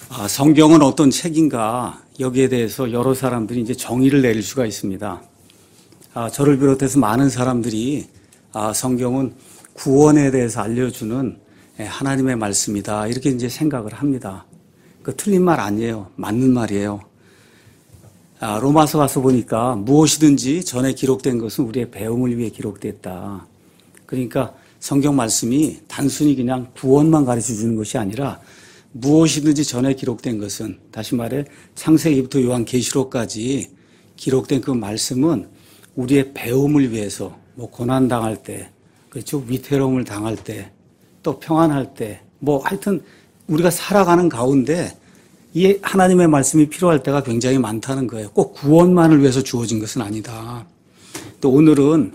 성경은 어떤 책인가 여기에 대해서 여러 사람들이 이제 정의를 내릴 수가 있습니다. 저를 비롯해서 많은 사람들이 성경은 구원에 대해서 알려주는 하나님의 말씀이다 이렇게 이제 생각을 합니다. 그 틀린 말 아니에요. 맞는 말이에요. 로마서 가서 보니까 무엇이든지 전에 기록된 것은 우리의 배움을 위해 기록됐다. 그러니까 성경 말씀이 단순히 그냥 구원만 가르쳐 주는 것이 아니라 무엇이든지 전에 기록된 것은, 다시 말해 창세기부터 요한계시록까지 기록된 그 말씀은 우리의 배움을 위해서, 고난당할 때, 그렇죠? 위태로움을 당할 때, 또 평안할 때, 하여튼 우리가 살아가는 가운데 이 하나님의 말씀이 필요할 때가 굉장히 많다는 거예요. 꼭 구원만을 위해서 주어진 것은 아니다. 또 오늘은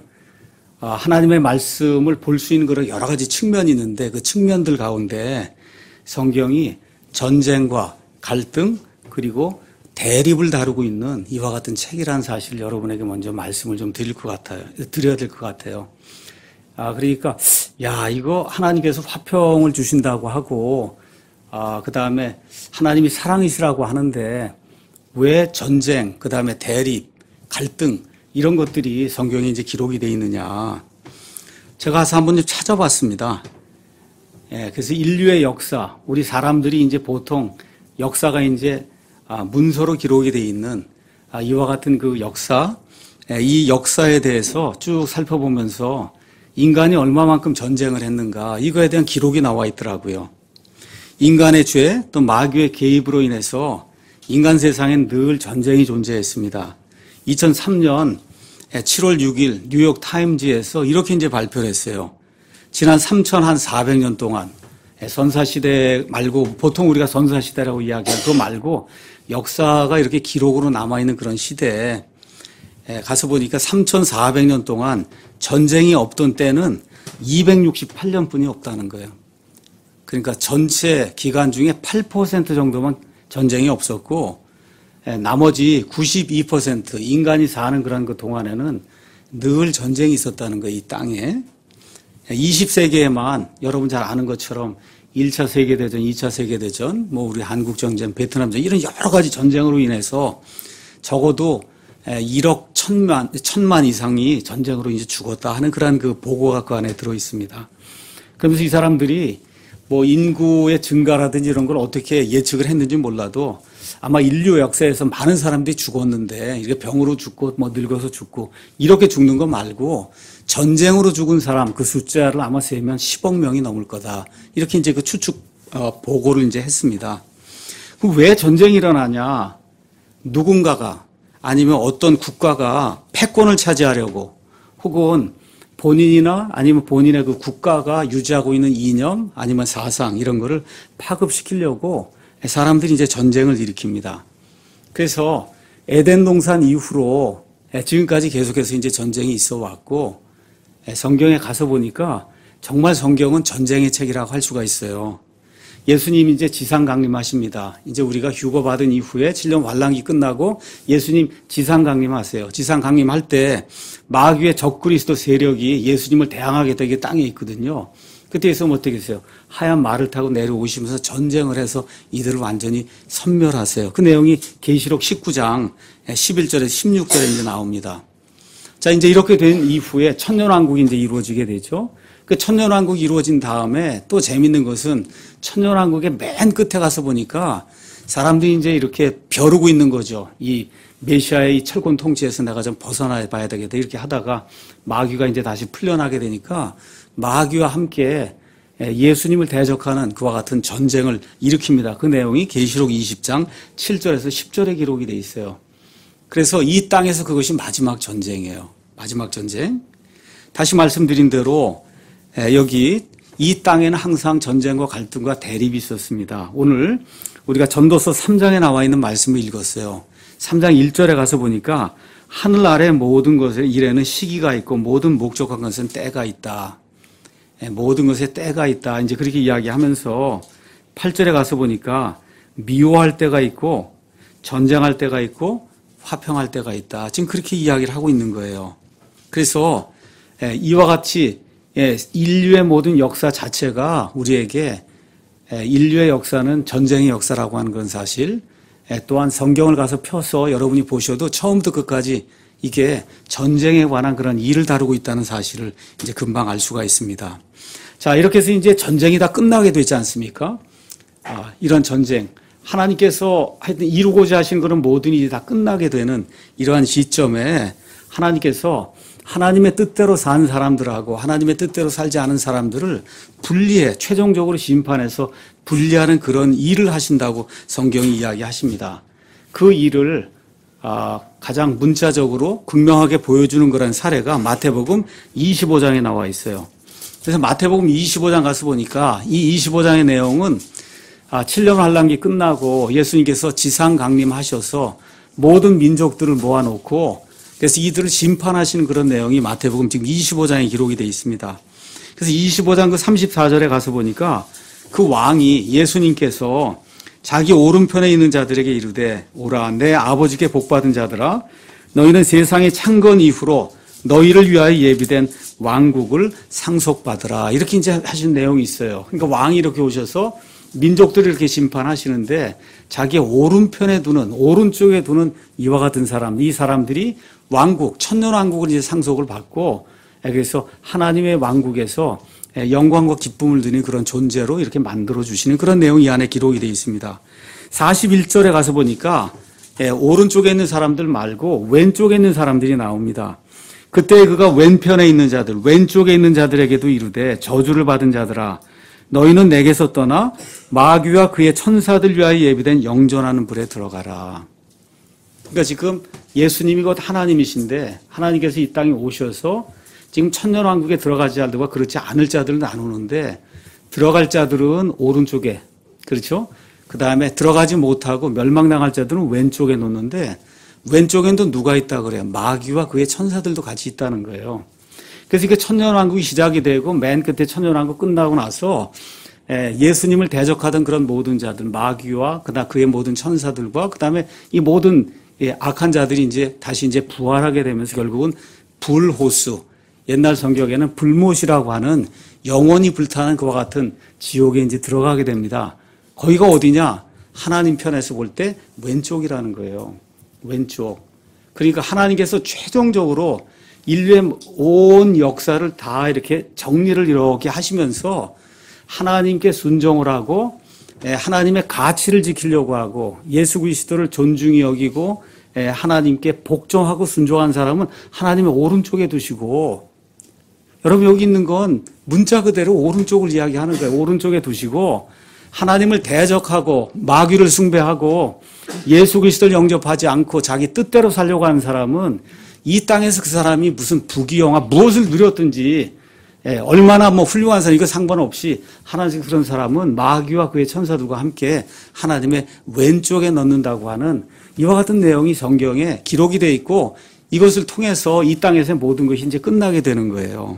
하나님의 말씀을 볼 수 있는 그런 여러 가지 측면이 있는데 그 측면들 가운데 성경이 전쟁과 갈등 그리고 대립을 다루고 있는 이와 같은 책이라는 사실을 여러분에게 먼저 말씀을 좀 드려야 될 것 같아요. 그러니까 이거 하나님께서 화평을 주신다고 하고 그 다음에 하나님이 사랑이시라고 하는데 왜 전쟁, 그 다음에 대립, 갈등 이런 것들이 성경에 이제 기록이 되어 있느냐. 제가 가서 한번 좀 찾아봤습니다. 그래서 인류의 역사, 우리 사람들이 이제 보통 역사가 이제 문서로 기록이 되어 있는 이와 같은 그 역사, 이 역사에 대해서 쭉 살펴보면서 인간이 얼마만큼 전쟁을 했는가 이거에 대한 기록이 나와 있더라고요. 인간의 죄 또 마귀의 개입으로 인해서 인간 세상엔 늘 전쟁이 존재했습니다. 2003년 7월 6일 뉴욕 타임즈에서 이렇게 이제 발표를 했어요. 지난 3,400년 동안 선사시대 말고 보통 우리가 선사시대라고 이야기하는 그거 말고 역사가 이렇게 기록으로 남아있는 그런 시대에 가서 보니까 3,400년 동안 전쟁이 없던 때는 268년 뿐이 없다는 거예요. 그러니까 전체 기간 중에 8% 정도만 전쟁이 없었고 나머지 92% 인간이 사는 그런 그 동안에는 늘 전쟁이 있었다는 거예요. 이 땅에. 20세기에만 여러분 잘 아는 것처럼 1차 세계대전, 2차 세계대전, 우리 한국전쟁, 베트남전 이런 여러 가지 전쟁으로 인해서 적어도 1억 1천만 이상이 전쟁으로 이제 죽었다 하는 그런 그 보고가 그 안에 들어 있습니다. 그러면서 이 사람들이 인구의 증가라든지 이런 걸 어떻게 예측을 했는지 몰라도 아마 인류 역사에서 많은 사람들이 죽었는데 이게 병으로 죽고 늙어서 죽고 이렇게 죽는 거 말고 전쟁으로 죽은 사람 그 숫자를 아마 세면 10억 명이 넘을 거다. 이렇게 이제 그 추측 보고를 이제 했습니다. 그럼 왜 전쟁이 일어나냐? 누군가가 아니면 어떤 국가가 패권을 차지하려고 혹은 본인이나 아니면 본인의 그 국가가 유지하고 있는 이념 아니면 사상 이런 거를 파급시키려고 사람들이 이제 전쟁을 일으킵니다. 그래서 에덴 동산 이후로 지금까지 계속해서 이제 전쟁이 있어 왔고 성경에 가서 보니까 정말 성경은 전쟁의 책이라고 할 수가 있어요. 예수님이 이제 지상 강림하십니다. 이제 우리가 휴거 받은 이후에 7년 환란기 끝나고 예수님 지상 강림하세요. 지상 강림할 때 마귀의 적그리스도 세력이 예수님을 대항하게 되게 땅에 있거든요. 그때에서 어떻게 했어요? 하얀 말을 타고 내려오시면서 전쟁을 해서 이들을 완전히 섬멸하세요. 그 내용이 계시록 19장 11절에서 16절에 이제 나옵니다. 자, 이제 이렇게 된 이후에 천년왕국이 이제 이루어지게 되죠. 그 천년왕국이 이루어진 다음에 또 재밌는 것은 천년왕국의 맨 끝에 가서 보니까 사람들이 이제 이렇게 벼르고 있는 거죠. 이 메시아의 이 철권 통치에서 내가 좀 벗어나 봐야 되겠다. 이렇게 하다가 마귀가 이제 다시 풀려나게 되니까 마귀와 함께 예수님을 대적하는 그와 같은 전쟁을 일으킵니다. 그 내용이 계시록 20장 7절에서 10절에 기록이 돼 있어요. 그래서 이 땅에서 그것이 마지막 전쟁이에요. 마지막 전쟁. 다시 말씀드린 대로 여기 이 땅에는 항상 전쟁과 갈등과 대립이 있었습니다. 오늘 우리가 전도서 3장에 나와 있는 말씀을 읽었어요. 3장 1절에 가서 보니까 하늘 아래 모든 것의 일에는 시기가 있고 모든 목적한 것은 때가 있다. 모든 것에 때가 있다. 이제 그렇게 이야기하면서 8절에 가서 보니까 미워할 때가 있고 전쟁할 때가 있고 화평할 때가 있다. 지금 그렇게 이야기를 하고 있는 거예요. 그래서 이와 같이 인류의 모든 역사 자체가 우리에게 인류의 역사는 전쟁의 역사라고 하는 건 사실, 또한 성경을 가서 펴서 여러분이 보셔도 처음부터 끝까지 이게 전쟁에 관한 그런 일을 다루고 있다는 사실을 이제 금방 알 수가 있습니다. 자, 이렇게 해서 이제 전쟁이 다 끝나게 되지 않습니까? 이런 전쟁, 하나님께서 하여튼 이루고자 하신 그런 모든 일이 다 끝나게 되는 이러한 시점에 하나님께서 하나님의 뜻대로 산 사람들하고 하나님의 뜻대로 살지 않은 사람들을 분리해, 최종적으로 심판해서 분리하는 그런 일을 하신다고 성경이 이야기하십니다. 그 일을 가장 문자적으로 극명하게 보여주는 그런 사례가 마태복음 25장에 나와 있어요. 그래서 마태복음 25장 가서 보니까 이 25장의 내용은 7년 환란기 끝나고 예수님께서 지상 강림하셔서 모든 민족들을 모아놓고 그래서 이들을 심판하시는 그런 내용이 마태복음 지금 25장에 기록이 되어 있습니다. 그래서 25장 그 34절에 가서 보니까 그 왕이 예수님께서 자기 오른편에 있는 자들에게 이르되 오라 내 아버지께 복받은 자들아 너희는 세상의 창건 이후로 너희를 위하여 예비된 왕국을 상속받으라 이렇게 이제 하신 내용이 있어요. 그러니까 왕이 이렇게 오셔서 민족들을 이렇게 심판하시는데 자기의 오른편에 두는 오른쪽에 두는 이와 같은 사람, 이 사람들이 왕국, 천년왕국을 이제 상속을 받고 그래서 하나님의 왕국에서 영광과 기쁨을 드리는 그런 존재로 이렇게 만들어 주시는 그런 내용이 이 안에 기록이 되어 있습니다. 41절에 가서 보니까 오른쪽에 있는 사람들 말고 왼쪽에 있는 사람들이 나옵니다. 그때 그가 왼편에 있는 자들, 왼쪽에 있는 자들에게도 이르되 저주를 받은 자들아 너희는 내게서 떠나 마귀와 그의 천사들 위하여 예비된 영존하는 불에 들어가라. 그러니까 지금 예수님이 곧 하나님이신데 하나님께서 이 땅에 오셔서 지금 천년왕국에 들어가지 자들과 그렇지 않을 자들을 나누는데 들어갈 자들은 오른쪽에, 그렇죠? 그 다음에 들어가지 못하고 멸망당할 자들은 왼쪽에 놓는데 왼쪽에는 또 누가 있다 그래요? 마귀와 그의 천사들도 같이 있다는 거예요. 그래서 이게 천년왕국이 시작이 되고 맨 끝에 천년왕국 끝나고 나서 예수님을 대적하던 그런 모든 자들, 마귀와 그다음 그의 모든 천사들과 그다음에 이 모든 악한 자들이 이제 다시 이제 부활하게 되면서 결국은 불호수, 옛날 성경에는 불못이라고 하는 영원히 불타는 그와 같은 지옥에 이제 들어가게 됩니다. 거기가 어디냐? 하나님 편에서 볼 때 왼쪽이라는 거예요. 왼쪽. 그러니까 하나님께서 최종적으로 인류의 온 역사를 다 이렇게 정리를 이렇게 하시면서 하나님께 순종을 하고 하나님의 가치를 지키려고 하고 예수 그리스도를 존중히 여기고 하나님께 복종하고 순종한 사람은 하나님의 오른쪽에 두시고 여러분 여기 있는 건 문자 그대로 오른쪽을 이야기하는 거예요. 오른쪽에 두시고 하나님을 대적하고 마귀를 숭배하고 예수 그리스도를 영접하지 않고 자기 뜻대로 살려고 하는 사람은 이 땅에서 그 사람이 무슨 부귀영화 무엇을 누렸든지 얼마나 뭐 훌륭한 사람 이거 상관없이 하나님 그런 사람은 마귀와 그의 천사들과 함께 하나님의 왼쪽에 넣는다고 하는 이와 같은 내용이 성경에 기록이 되어 있고 이것을 통해서 이 땅에서의 모든 것이 이제 끝나게 되는 거예요.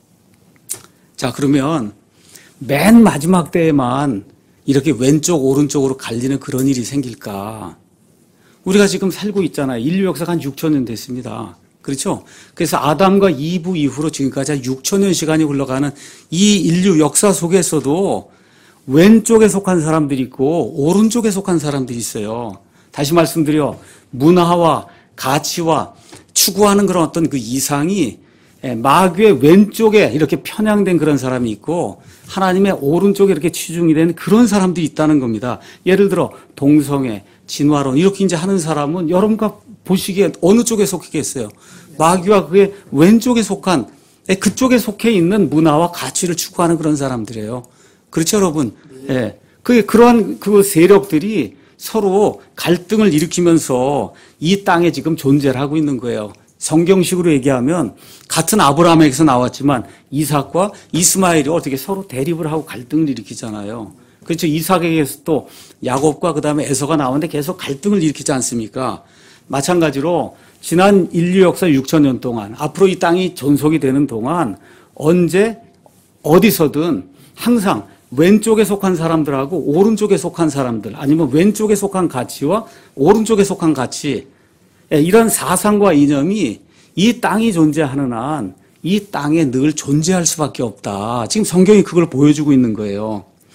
자, 그러면 맨 마지막 때에만 이렇게 왼쪽 오른쪽으로 갈리는 그런 일이 생길까? 우리가 지금 살고 있잖아요. 인류 역사가 한 6,000년 됐습니다. 그렇죠? 그래서 아담과 이브 이후로 지금까지 한 6,000년 시간이 흘러가는 이 인류 역사 속에서도 왼쪽에 속한 사람들이 있고 오른쪽에 속한 사람들이 있어요. 다시 말씀드려 문화와 가치와 추구하는 그런 어떤 그 이상이 마귀의 왼쪽에 이렇게 편향된 그런 사람이 있고 하나님의 오른쪽에 이렇게 치중이 된 그런 사람들이 있다는 겁니다. 예를 들어 동성애, 진화론 이렇게 이제 하는 사람은 여러분과 보시기에 어느 쪽에 속했겠어요? 마귀와 그의 왼쪽에 속한 그쪽에 속해 있는 문화와 가치를 추구하는 그런 사람들이에요. 그렇죠, 여러분? 예. 그러한 그 세력들이 서로 갈등을 일으키면서 이 땅에 지금 존재를 하고 있는 거예요. 성경식으로 얘기하면 같은 아브라함에게서 나왔지만 이삭과 이스마엘이 어떻게 서로 대립을 하고 갈등을 일으키잖아요. 그렇죠. 이삭에게서 또 야곱과 그다음에 에서가 나오는데 계속 갈등을 일으키지 않습니까? 마찬가지로 지난 인류 역사 6,000년 동안 앞으로 이 땅이 존속이 되는 동안 언제 어디서든 항상 왼쪽에 속한 사람들하고 오른쪽에 속한 사람들 아니면 왼쪽에 속한 가치와 오른쪽에 속한 가치 이런 사상과 이념이 이 땅이 존재하는 한 이 땅에 늘 존재할 수밖에 없다. 지금 성경이 그걸 보여주고 있는 거예요.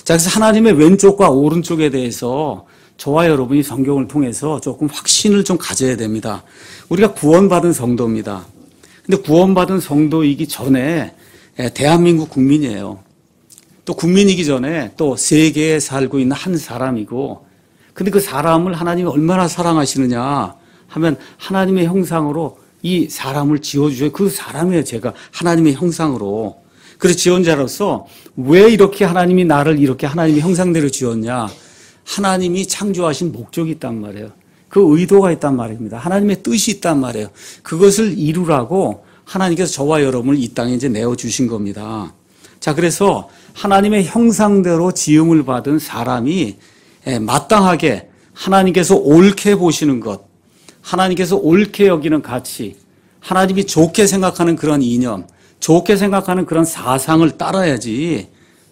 자, 그래서 하나님의 왼쪽과 오른쪽에 대해서 저와 여러분이 성경을 통해서 조금 확신을 좀 가져야 됩니다. 우리가 구원받은 성도입니다. 근데 구원받은 성도이기 전에 대한민국 국민이에요. 또 국민이기 전에 또 세계에 살고 있는 한 사람이고, 근데 그 사람을 하나님이 얼마나 사랑하시느냐 하면 하나님의 형상으로 이 사람을 지어주셔요. 그 사람이에요. 제가 하나님의 형상으로. 그래서 지은 자로서 왜 이렇게 하나님이 나를 이렇게 하나님의 형상대로 지었냐. 하나님이 창조하신 목적이 있단 말이에요. 그 의도가 있단 말입니다. 하나님의 뜻이 있단 말이에요. 그것을 이루라고 하나님께서 저와 여러분을 이 땅에 이제 내어주신 겁니다. 자, 그래서 하나님의 형상대로 지음을 받은 사람이 마땅하게 하나님께서 옳게 보시는 것, 하나님께서 옳게 여기는 가치, 하나님이 좋게 생각하는 그런 이념, 좋게 생각하는 그런 사상을 따라야지,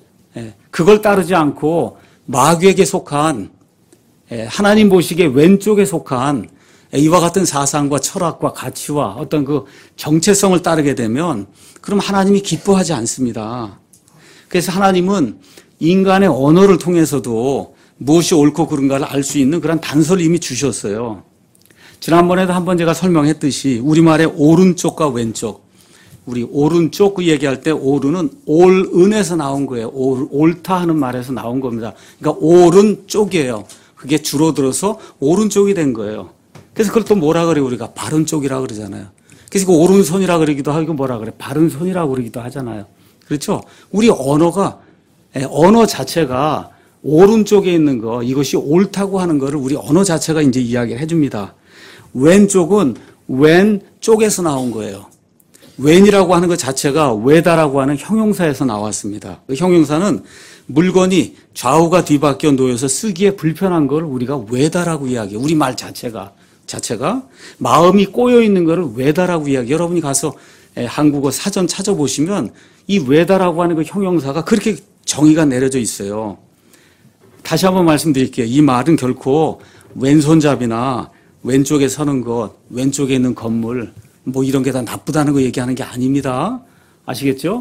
그걸 따르지 않고 마귀에게 속한, 하나님 보시기에 왼쪽에 속한 이와 같은 사상과 철학과 가치와 어떤 그 정체성을 따르게 되면 그럼 하나님이 기뻐하지 않습니다. 그래서 하나님은 인간의 언어를 통해서도 무엇이 옳고 그른가를 알 수 있는 그런 단서를 이미 주셨어요. 지난번에도 한번 제가 설명했듯이 우리말의 오른쪽과 왼쪽, 우리 오른쪽 그 얘기할 때 오른은 올은에서 나온 거예요. 옳다 하는 말에서 나온 겁니다. 그러니까 오른쪽이에요. 그게 줄어들어서 오른쪽이 된 거예요. 그래서 그걸 또 뭐라 그래요? 우리가 바른 쪽이라 그러잖아요. 그래서 그 오른손이라 그러기도 하고 뭐라 그래? 바른 손이라고 그러기도 하잖아요. 그렇죠? 우리 언어가, 언어 자체가 오른쪽에 있는 거, 이것이 옳다고 하는 거를 우리 언어 자체가 이제 이야기를 해줍니다. 왼쪽은 왼쪽에서 나온 거예요. 왼이라고 하는 것 자체가 외다라고 하는 형용사에서 나왔습니다. 그 형용사는 물건이 좌우가 뒤바뀌어 놓여서 쓰기에 불편한 걸 우리가 외다라고 이야기해요. 우리 말 자체가 마음이 꼬여 있는 거를 외다라고 이야기해요. 여러분이 가서 한국어 사전 찾아보시면 이 외다라고 하는 그 형용사가 그렇게 정의가 내려져 있어요. 다시 한번 말씀드릴게요. 이 말은 결코 왼손잡이나 왼쪽에 서는 것, 왼쪽에 있는 건물, 뭐 이런 게 다 나쁘다는 거 얘기하는 게 아닙니다. 아시겠죠?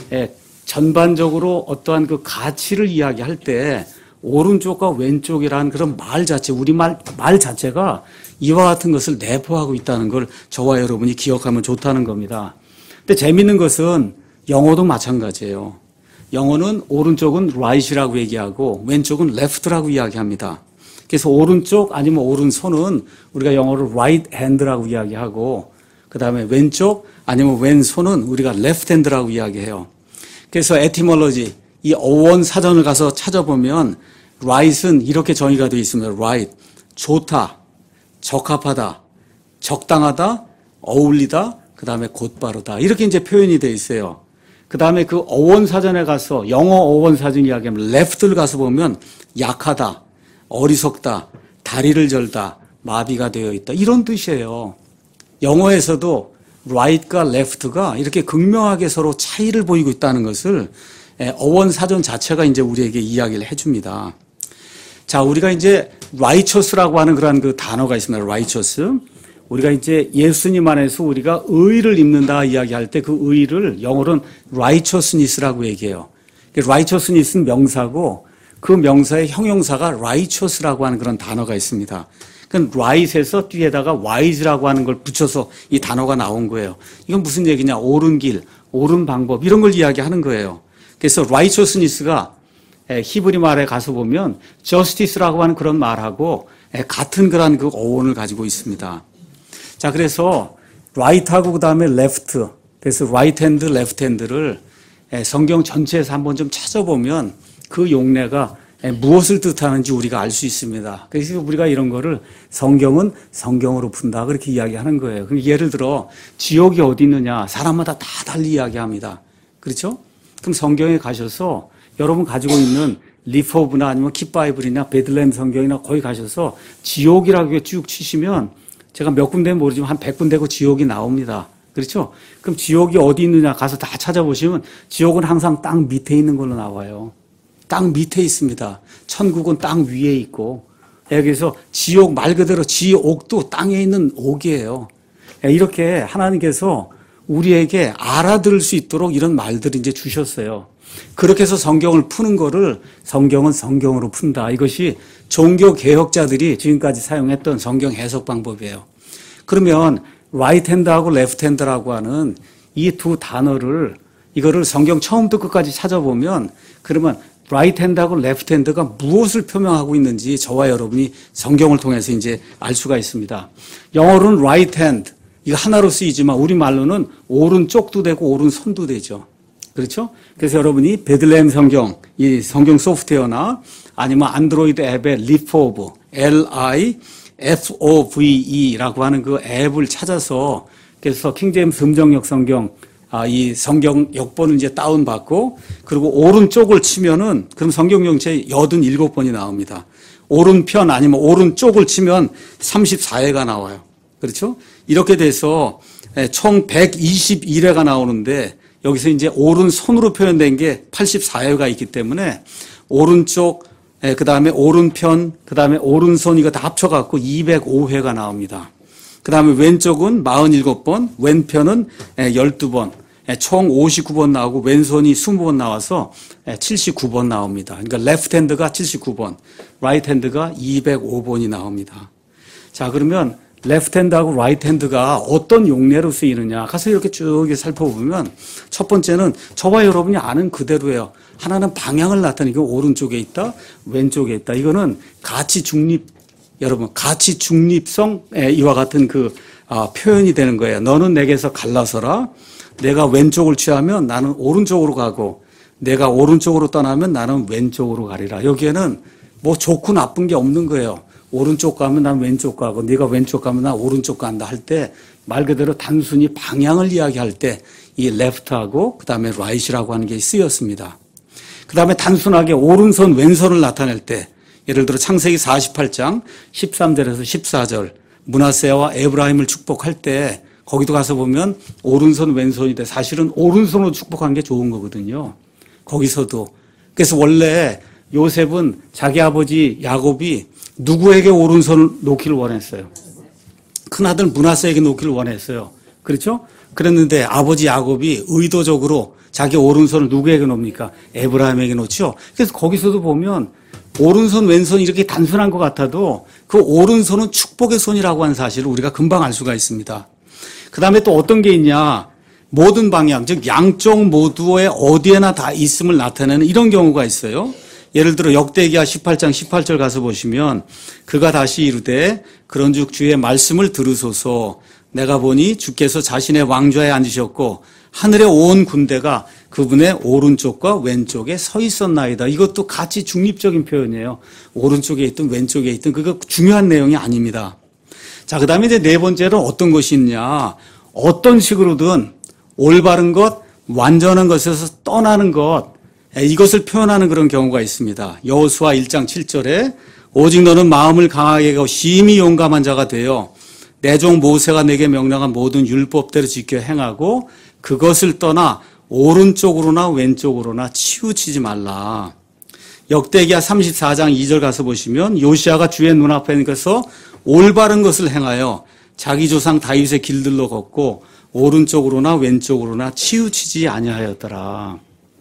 전반적으로 어떠한 그 가치를 이야기할 때 오른쪽과 왼쪽이라는 그런 말 자체, 우리말 자체가 이와 같은 것을 내포하고 있다는 걸 저와 여러분이 기억하면 좋다는 겁니다. 근데 재밌는 것은 영어도 마찬가지예요. 영어는 오른쪽은 right이라고 얘기하고 왼쪽은 left라고 이야기합니다. 그래서 오른쪽 아니면 오른손은 우리가 영어로 right hand라고 이야기하고 그 다음에 왼쪽 아니면 왼손은 우리가 left hand라고 이야기해요. 그래서 etymology, 이 어원 사전을 가서 찾아보면 right은 이렇게 정의가 되어 있습니다. right, 좋다, 적합하다, 적당하다, 어울리다, 그 다음에 곧바르다. 이렇게 이제 표현이 되어 있어요. 그 다음에 그 어원 사전에 가서 영어 어원 사전 이야기하면 left를 가서 보면 약하다, 어리석다, 다리를 절다, 마비가 되어 있다. 이런 뜻이에요. 영어에서도 right과 left가 이렇게 극명하게 서로 차이를 보이고 있다는 것을 어원 사전 자체가 이제 우리에게 이야기를 해줍니다. 자, 우리가 이제 righteous라고 하는 그런 그 단어가 있습니다. righteous. 우리가 이제 예수님 안에서 우리가 의를 입는다 이야기할 때 그 의를 영어로는 righteousness라고 얘기해요. righteousness는 명사고 그 명사의 형용사가 righteous라고 하는 그런 단어가 있습니다. 그 right에서 뒤에다가 wise라고 하는 걸 붙여서 이 단어가 나온 거예요. 이건 무슨 얘기냐? 옳은 길, 옳은 방법 이런 걸 이야기하는 거예요. 그래서 righteousness가 히브리 말에 가서 보면 justice라고 하는 그런 말하고 같은 그런 그 어원을 가지고 있습니다. 자, 그래서 right하고 그 다음에 left, 그래서 right hand, left hand를 성경 전체에서 한번 좀 찾아보면 그 용례가 무엇을 뜻하는지 우리가 알 수 있습니다. 그래서 우리가 이런 거를 성경은 성경으로 푼다 그렇게 이야기하는 거예요. 예를 들어 지옥이 어디 있느냐 사람마다 다 달리 이야기합니다. 그렇죠? 그럼 성경에 가셔서 여러분 가지고 있는 리포브나 아니면 킵바이블이나 베들레헴 성경이나 거기 가셔서 지옥이라고 쭉 치시면 제가 몇 군데는 모르지만 한 100군데고 지옥이 나옵니다. 그렇죠? 그럼 지옥이 어디 있느냐 가서 다 찾아보시면 지옥은 항상 땅 밑에 있는 걸로 나와요. 땅 밑에 있습니다. 천국은 땅 위에 있고 여기서 지옥 말 그대로 지옥도 땅에 있는 옥이에요. 이렇게 하나님께서 우리에게 알아들을 수 있도록 이런 말들을 이제 주셨어요. 그렇게 해서 성경을 푸는 거를 성경은 성경으로 푼다. 이것이 종교 개혁자들이 지금까지 사용했던 성경 해석 방법이에요. 그러면 right hand하고 left hand라고 하는 이 두 단어를 이거를 성경 처음부터 끝까지 찾아보면 그러면 right hand하고 left hand가 무엇을 표명하고 있는지 저와 여러분이 성경을 통해서 이제 알 수가 있습니다. 영어로는 right hand 이거 하나로 쓰이지만 우리말로는 오른쪽도 되고 오른손도 되죠. 그렇죠? 그래서 여러분이 베들레헴 성경, 이 성경 소프트웨어나 아니면 안드로이드 앱의 리포브, LIFOVE라고 하는 그 앱을 찾아서 그래서 킹제임스 음정역 성경, 이 성경 역본을 이제 다운받고 그리고 오른쪽을 치면은 그럼 성경 전체 87번이 나옵니다. 오른편 아니면 오른쪽을 치면 34회가 나와요. 그렇죠? 이렇게 돼서 총 121회가 나오는데 여기서 이제 오른손으로 표현된 게 84회가 있기 때문에 오른쪽, 그 다음에 오른편, 그 다음에 오른손 이거 다 합쳐갖고 205회가 나옵니다. 그 다음에 왼쪽은 47번, 왼편은 12번, 총 59번 나오고 왼손이 20번 나와서 79번 나옵니다. 그러니까 레프트 핸드가 79번, 라이트 핸드가 205번이 나옵니다. 자, 그러면 레프트 핸드하고 라이트 핸드가 어떤 용례로 쓰이느냐. 가서 이렇게 쭉 살펴보면 첫 번째는 저와 여러분이 아는 그대로예요. 하나는 방향을 나타내고 오른쪽에 있다, 왼쪽에 있다. 이거는 가치 중립, 여러분, 가치 중립성 이와 같은 그 표현이 되는 거예요. 너는 내게서 갈라서라. 내가 왼쪽을 취하면 나는 오른쪽으로 가고 내가 오른쪽으로 떠나면 나는 왼쪽으로 가리라. 여기에는 뭐 좋고 나쁜 게 없는 거예요. 오른쪽 가면 난 왼쪽 가고 네가 왼쪽 가면 난 오른쪽 간다 할 때 말 그대로 단순히 방향을 이야기할 때 이 left하고 그다음에 right이라고 하는 게 쓰였습니다. 그다음에 단순하게 오른손 왼손을 나타낼 때 예를 들어 창세기 48장 13절에서 14절 므낫세와 에브라임을 축복할 때 거기도 가서 보면 오른손 왼손이 돼. 사실은 오른손으로 축복한 게 좋은 거거든요. 거기서도. 그래서 원래 요셉은 자기 아버지 야곱이 누구에게 오른손을 놓기를 원했어요? 큰아들 므낫세에게 놓기를 원했어요. 그렇죠? 그랬는데 아버지 야곱이 의도적으로 자기 오른손을 누구에게 놓습니까? 에브라임에게 놓죠. 그래서 거기서도 보면 오른손 왼손 이렇게 단순한 것 같아도 그 오른손은 축복의 손이라고 하는 사실을 우리가 금방 알 수가 있습니다. 그 다음에 또 어떤 게 있냐. 모든 방향, 즉 양쪽 모두에 어디에나 다 있음을 나타내는 이런 경우가 있어요. 예를 들어 역대기하 18장 18절 가서 보시면 그가 다시 이르되 그런즉 주의 말씀을 들으소서 내가 보니 주께서 자신의 왕좌에 앉으셨고 하늘의 온 군대가 그분의 오른쪽과 왼쪽에 서 있었나이다. 이것도 같이 중립적인 표현이에요. 오른쪽에 있든 왼쪽에 있든 그거 중요한 내용이 아닙니다. 자, 그 다음에 이제 네 번째로 어떤 것이 있냐. 어떤 식으로든 올바른 것, 완전한 것에서 떠나는 것, 이것을 표현하는 그런 경우가 있습니다. 여호수아 1장 7절에 오직 너는 마음을 강하게 하고 심히 용감한 자가 되어 내 종 모세가 내게 명령한 모든 율법대로 지켜 행하고 그것을 떠나 오른쪽으로나 왼쪽으로나 치우치지 말라. 역대기하 34장 2절 가서 보시면 요시아가 주의 눈앞에 가서 올바른 것을 행하여 자기 조상 다윗의 길들로 걷고 오른쪽으로나 왼쪽으로나 치우치지 아니하였더라.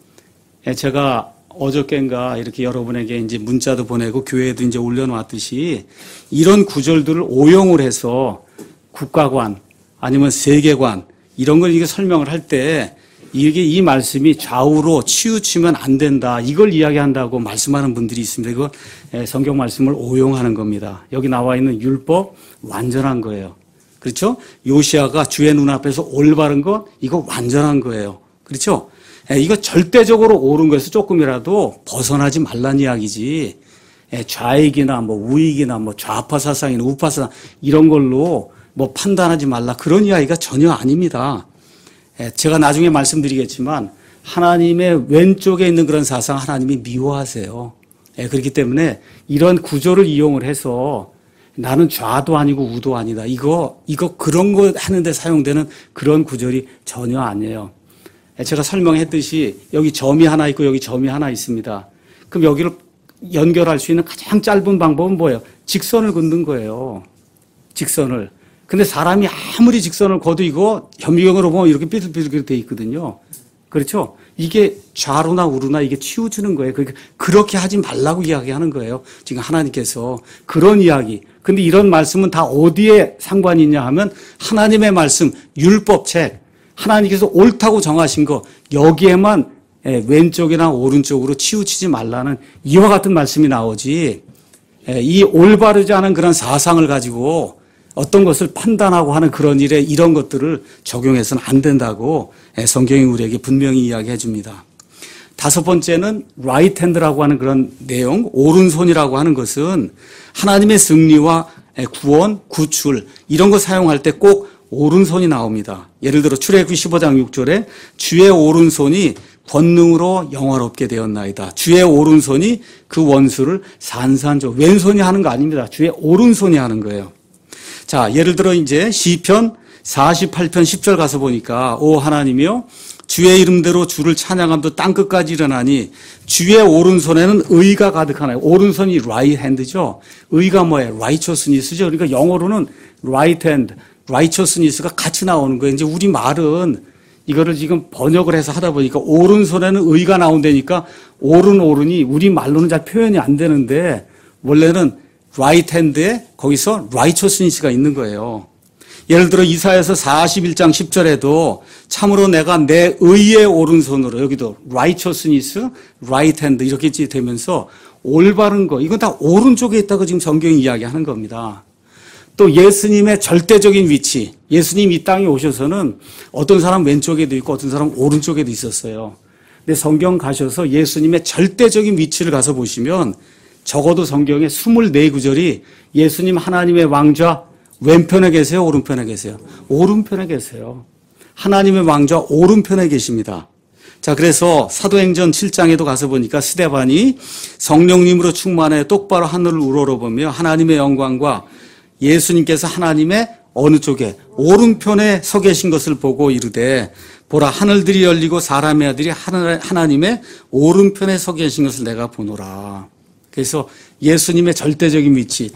제가 어저께인가 이렇게 여러분에게 이제 문자도 보내고 교회에도 이제 올려놓았듯이 이런 구절들을 오용을 해서 국가관 아니면 세계관 이런 걸 이게 설명을 할 때 이게 이 말씀이 좌우로 치우치면 안 된다. 이걸 이야기한다고 말씀하는 분들이 있습니다. 이거 성경 말씀을 오용하는 겁니다. 여기 나와 있는 율법 완전한 거예요. 그렇죠? 요시아가 주의 눈앞에서 올바른 것 이거 완전한 거예요. 그렇죠? 이거 절대적으로 옳은 것에서 조금이라도 벗어나지 말란 이야기지. 좌익이나 뭐 우익이나 뭐 좌파 사상이나 우파 사상 이런 걸로 뭐 판단하지 말라 그런 이야기가 전혀 아닙니다. 제가 나중에 말씀드리겠지만 하나님의 왼쪽에 있는 그런 사상 하나님이 미워하세요. 그렇기 때문에 이런 구조를 이용을 해서 나는 좌도 아니고 우도 아니다. 이거 그런 거 하는데 사용되는 그런 구절이 전혀 아니에요. 제가 설명했듯이 여기 점이 하나 있고 여기 점이 하나 있습니다. 그럼 여기를 연결할 수 있는 가장 짧은 방법은 뭐예요? 직선을 긋는 거예요. 직선을. 근데 사람이 아무리 직선을 걷도 이거 현미경으로 보면 이렇게 삐뚤삐뚤 돼 있거든요. 그렇죠? 이게 좌로나 우로나 이게 치우치는 거예요. 그렇게 하지 말라고 이야기하는 거예요. 지금 하나님께서 그런 이야기. 근데 이런 말씀은 다 어디에 상관이 있냐 하면 하나님의 말씀, 율법책, 하나님께서 옳다고 정하신 거 여기에만 왼쪽이나 오른쪽으로 치우치지 말라는 이와 같은 말씀이 나오지, 이 올바르지 않은 그런 사상을 가지고 어떤 것을 판단하고 하는 그런 일에 이런 것들을 적용해서는 안 된다고 성경이 우리에게 분명히 이야기해 줍니다. 다섯 번째는 right hand라고 하는 그런 내용, 오른손이라고 하는 것은 하나님의 승리와 구원, 구출 이런 거 사용할 때 꼭 오른손이 나옵니다. 예를 들어 출애굽기 15장 6절에 주의 오른손이 권능으로 영화롭게 되었나이다. 주의 오른손이 그 원수를 산산조. 왼손이 하는 거 아닙니다. 주의 오른손이 하는 거예요. 자, 예를 들어 이제 시편 48편 10절 가서 보니까 오 하나님이여 주의 이름대로 주를 찬양함도 땅끝까지 일어나니 주의 오른손에는 의가 가득하나요. 오른손이 right hand죠. 의가 뭐예요? righteousness죠. 그러니까 영어로는 right hand, righteousness가 같이 나오는 거예요. 이제 우리 말은 이거를 지금 번역을 해서 하다 보니까 오른손에는 의가 나온다니까 오른이 우리 말로는 잘 표현이 안 되는데 원래는 right hand에 거기서 righteousness가 있는 거예요. 예를 들어 이사야서 41장 10절에도 참으로 내가 내 의의 오른손으로 여기도 righteousness, right hand 이렇게 되면서 올바른 거 이건 다 오른쪽에 있다고 지금 성경이 이야기하는 겁니다. 또 예수님의 절대적인 위치, 예수님 이 땅에 오셔서는 어떤 사람 왼쪽에도 있고 어떤 사람 오른쪽에도 있었어요. 근데 성경 가셔서 예수님의 절대적인 위치를 가서 보시면 적어도 성경에 24구절이 예수님 하나님의 왕좌 왼편에 계세요? 오른편에 계세요? 오른편에 계세요. 하나님의 왕좌 오른편에 계십니다. 자, 그래서 사도행전 7장에도 가서 보니까 스데반이 성령님으로 충만해 똑바로 하늘을 우러러보며 하나님의 영광과 예수님께서 하나님의 어느 쪽에 오른편에 서 계신 것을 보고 이르되 보라 하늘들이 열리고 사람의 아들이 하나님의 오른편에 서 계신 것을 내가 보노라. 그래서 예수님의 절대적인 위치,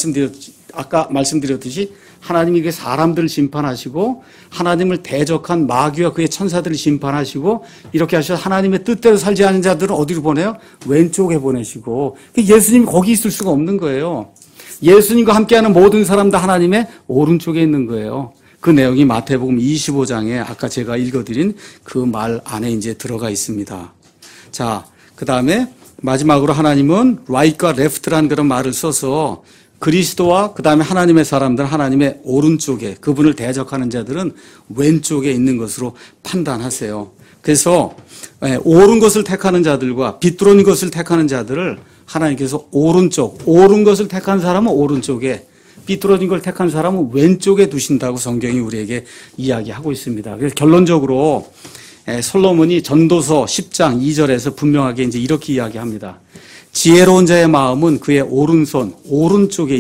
아까 말씀드렸듯이 하나님이 사람들을 심판하시고 하나님을 대적한 마귀와 그의 천사들을 심판하시고 이렇게 하셔서 하나님의 뜻대로 살지 않은 자들은 어디로 보내요? 왼쪽에 보내시고 예수님이 거기 있을 수가 없는 거예요. 예수님과 함께하는 모든 사람 다 하나님의 오른쪽에 있는 거예요. 그 내용이 마태복음 25장에 아까 제가 읽어드린 그 말 안에 이제 들어가 있습니다. 자, 그 다음에 마지막으로 하나님은 right과 left라는 그런 말을 써서 그리스도와 그 다음에 하나님의 사람들, 하나님의 오른쪽에 그분을 대적하는 자들은 왼쪽에 있는 것으로 판단하세요. 그래서 옳은 것을 택하는 자들과 비뚤어진 것을 택하는 자들을 하나님께서 옳은 것을 택한 사람은 오른쪽에, 삐뚤어진 걸 택한 사람은 왼쪽에 두신다고 성경이 우리에게 이야기하고 있습니다. 그래서 결론적으로 솔로몬이 전도서 10장 2절에서 분명하게 이제 이렇게 이야기합니다. 지혜로운 자의 마음은 그의 오른손, 오른쪽에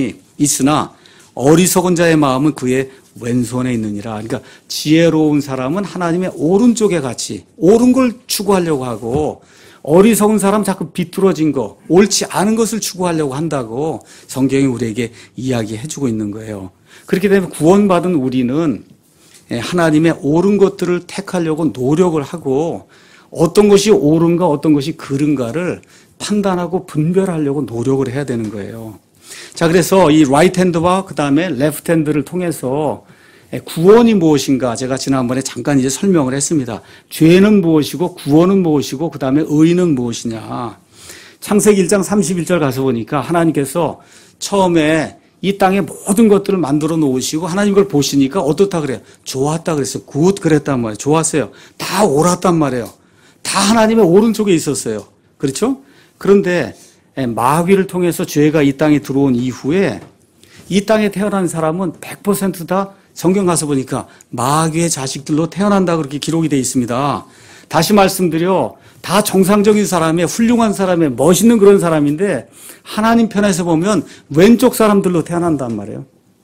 있으나 어리석은 자의 마음은 그의 왼손에 있느니라. 그러니까 지혜로운 사람은 하나님의 오른쪽에 같이 옳은 걸 추구하려고 하고 어리석은 사람 자꾸 비뚤어진 거, 옳지 않은 것을 추구하려고 한다고 성경이 우리에게 이야기해주고 있는 거예요. 그렇게 되면 구원받은 우리는 하나님의 옳은 것들을 택하려고 노력을 하고 어떤 것이 옳은가 어떤 것이 그른가를 판단하고 분별하려고 노력을 해야 되는 거예요. 자, 그래서 이 right hand와 그 다음에 left hand를 통해서 구원이 무엇인가 제가 지난번에 잠깐 이제 설명을 했습니다. 죄는 무엇이고 구원은 무엇이고 그 다음에 의는 무엇이냐. 창세기 1장 31절 가서 보니까 하나님께서 처음에 이 땅의 모든 것들을 만들어 놓으시고 하나님 그걸 보시니까 어떻다 그래요? 좋았다 그랬어요. 굿 그랬단 말이에요. 좋았어요. 다 옳았단 말이에요. 다 하나님의 오른쪽에 있었어요. 그렇죠? 그런데 마귀를 통해서 죄가 이 땅에 들어온 이후에 이 땅에 태어난 사람은 100% 다 성경 가서 보니까 마귀의 자식들로 태어난다 그렇게 기록이 되어 있습니다. 다시 말씀드려 다 정상적인 사람의 훌륭한 사람의 멋있는 그런 사람인데 하나님 편에서 보면 왼쪽 사람들로 태어난단 말이에요.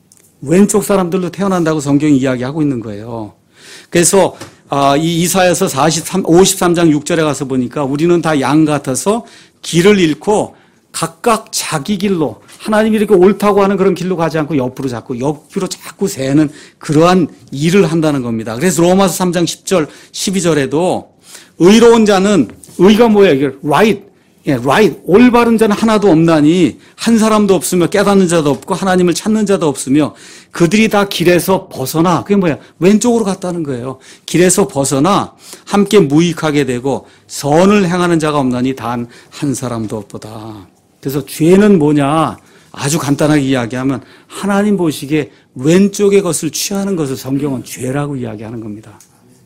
왼쪽 사람들로 태어난다고 성경이 이야기하고 있는 거예요. 그래서 이 이사야서 53장 6절에 가서 보니까 우리는 다 양 같아서 길을 잃고 각각 자기 길로 하나님이 이렇게 옳다고 하는 그런 길로 가지 않고 옆으로 자꾸 새는 그러한 일을 한다는 겁니다. 그래서 로마서 3장 10절 12절에도 의로운 자는 의가 뭐예요? 이게 right. 예, right. 올바른 자는 하나도 없나니 한 사람도 없으며 깨닫는 자도 없고 하나님을 찾는 자도 없으며 그들이 다 길에서 벗어나 그게 뭐야? 왼쪽으로 갔다는 거예요. 길에서 벗어나 함께 무익하게 되고 선을 행하는 자가 없나니 단 한 사람도 없도다. 그래서 죄는 뭐냐? 아주 간단하게 이야기하면 하나님 보시기에 왼쪽의 것을 취하는 것을 성경은 죄라고 이야기하는 겁니다.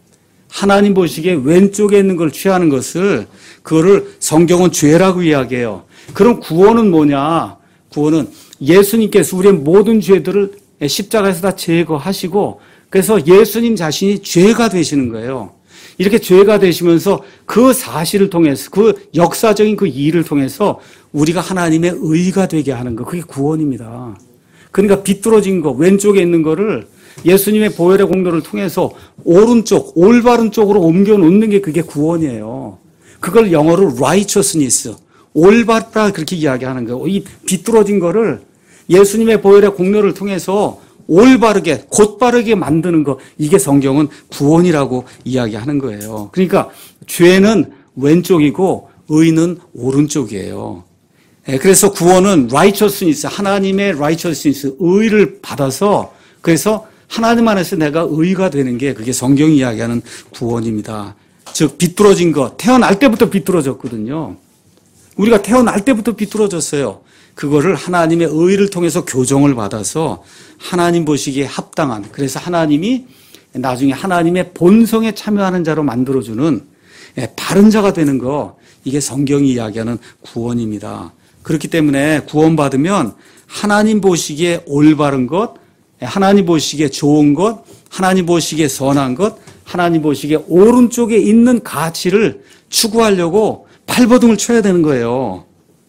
하나님 보시기에 왼쪽에 있는 걸 취하는 것을 그거를 성경은 죄라고 이야기해요. 그럼 구원은 뭐냐? 구원은 예수님께서 우리의 모든 죄들을 십자가에서 다 제거하시고 그래서 예수님 자신이 죄가 되시는 거예요. 이렇게 죄가 되시면서 그 사실을 통해서 그 역사적인 그 일을 통해서 우리가 하나님의 의가 되게 하는 거 그게 구원입니다. 그러니까 비뚤어진 거 왼쪽에 있는 거를 예수님의 보혈의 공로를 통해서 오른쪽, 올바른 쪽으로 옮겨 놓는 게 그게 구원이에요. 그걸 영어로 righteousness, 올바르다 그렇게 이야기하는 거예요. 이 비뚤어진 거를 예수님의 보혈의 공로를 통해서 올바르게, 곧바르게 만드는 거, 이게 성경은 구원이라고 이야기하는 거예요. 그러니까 죄는 왼쪽이고 의는 오른쪽이에요. 그래서 구원은 righteousness, 하나님의 righteousness, 의를 받아서 그래서 하나님 안에서 내가 의가 되는 게 그게 성경이 이야기하는 구원입니다. 즉 비뚤어진 것, 태어날 때부터 비뚤어졌거든요. 우리가 태어날 때부터 비뚤어졌어요. 그거를 하나님의 의를 통해서 교정을 받아서 하나님 보시기에 합당한 그래서 하나님이 나중에 하나님의 본성에 참여하는 자로 만들어주는 바른 자가 되는 거 이게 성경이 이야기하는 구원입니다. 그렇기 때문에 구원받으면 하나님 보시기에 올바른 것 하나님 보시기에 좋은 것, 하나님 보시기에 선한 것, 하나님 보시기에 오른쪽에 있는 가치를 추구하려고 발버둥을 쳐야 되는 거예요.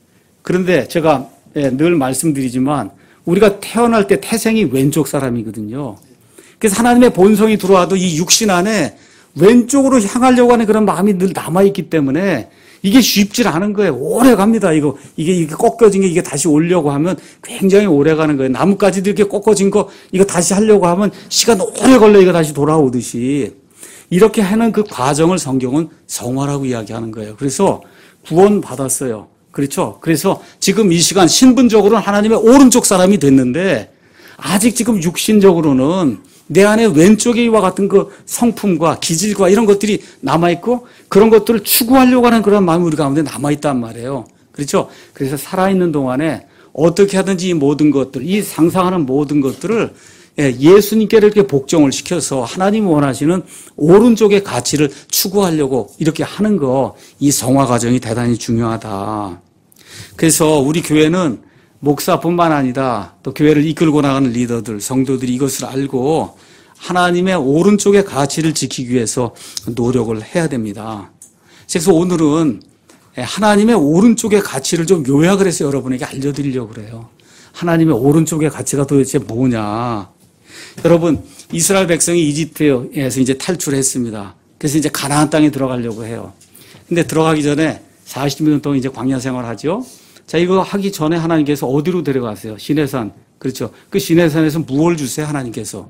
그런데 제가 늘 말씀드리지만 우리가 태어날 때 태생이 왼쪽 사람이거든요. 그래서 하나님의 본성이 들어와도 이 육신 안에 왼쪽으로 향하려고 하는 그런 마음이 늘 남아있기 때문에 이게 쉽지 않은 거예요. 오래 갑니다. 이게 꺾여진 게 이게 다시 오려고 하면 굉장히 오래 가는 거예요. 나뭇가지도 이렇게 꺾어진 거 이거 다시 하려고 하면 시간 오래 걸려 이거 다시 돌아오듯이. 이렇게 하는 그 과정을 성경은 성화라고 이야기하는 거예요. 그래서 구원 받았어요. 그렇죠? 그래서 지금 이 시간 신분적으로는 하나님의 오른쪽 사람이 됐는데 아직 지금 육신적으로는 내 안에 왼쪽에 이와 같은 그 성품과 기질과 이런 것들이 남아있고 그런 것들을 추구하려고 하는 그런 마음이 우리 가운데 남아있단 말이에요. 그렇죠? 그래서 살아있는 동안에 어떻게 하든지 이 모든 것들, 이 상상하는 모든 것들을 예수님께 이렇게 복종을 시켜서 하나님이 원하시는 오른쪽의 가치를 추구하려고 이렇게 하는 거, 이 성화 과정이 대단히 중요하다. 그래서 우리 교회는 목사뿐만 아니라 또 교회를 이끌고 나가는 리더들, 성도들이 이것을 알고 하나님의 오른쪽의 가치를 지키기 위해서 노력을 해야 됩니다. 그래서 오늘은 하나님의 오른쪽의 가치를 좀 요약을 해서 여러분에게 알려드리려고 그래요. 하나님의 오른쪽의 가치가 도대체 뭐냐. 여러분, 이스라엘 백성이 이집트에서 이제 탈출했습니다. 그래서 이제 가나안 땅에 들어가려고 해요. 근데 들어가기 전에 40년 동안 이제 광야 생활하죠. 자, 이거 하기 전에 하나님께서 어디로 데려가세요? 시내산. 그렇죠. 그 시내산에서 무엇을 주세요? 하나님께서.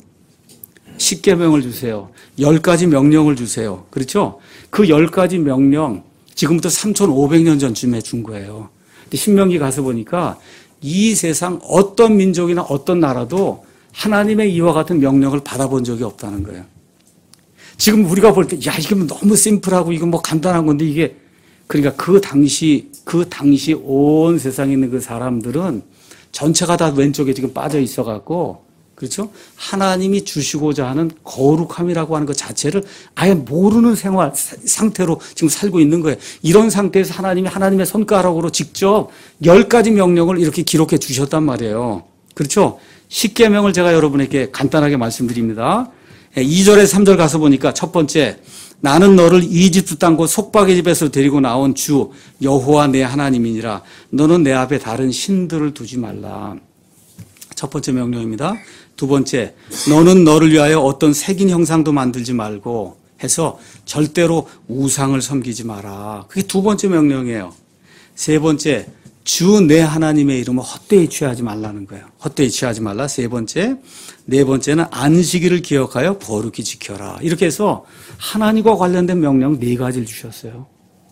10계명을 주세요. 10가지 명령을 주세요. 그렇죠. 그 10가지 명령, 지금부터 3,500년 전쯤에 준 거예요. 근데 신명기 가서 보니까 이 세상 어떤 민족이나 어떤 나라도 하나님의 이와 같은 명령을 받아본 적이 없다는 거예요. 지금 우리가 볼 때, 야, 이게 너무 심플하고 이거 뭐 간단한 건데 이게, 그러니까 그 당시 온 세상에 있는 그 사람들은 전체가 다 왼쪽에 지금 빠져 있어갖고, 그렇죠? 하나님이 주시고자 하는 거룩함이라고 하는 것 자체를 아예 모르는 생활, 상태로 지금 살고 있는 거예요. 이런 상태에서 하나님이 하나님의 손가락으로 직접 10가지 명령을 이렇게 기록해 주셨단 말이에요. 그렇죠? 10계명을 제가 여러분에게 간단하게 말씀드립니다. 2절에 3절 가서 보니까 첫 번째, 나는 너를 이집트 땅 곧 속박의 집에서 데리고 나온 주 여호와 내 하나님이니라. 너는 내 앞에 다른 신들을 두지 말라. 첫 번째 명령입니다. 두 번째, 너는 너를 위하여 어떤 색인 형상도 만들지 말고 해서 절대로 우상을 섬기지 마라. 그게 두 번째 명령이에요. 세 번째, 주 내 하나님의 이름을 헛되이 취하지 말라는 거예요. 헛되이 취하지 말라. 세 번째. 네 번째는 안식일을 기억하여 거룩히 지켜라. 이렇게 해서 하나님과 관련된 명령 네 가지를 주셨어요.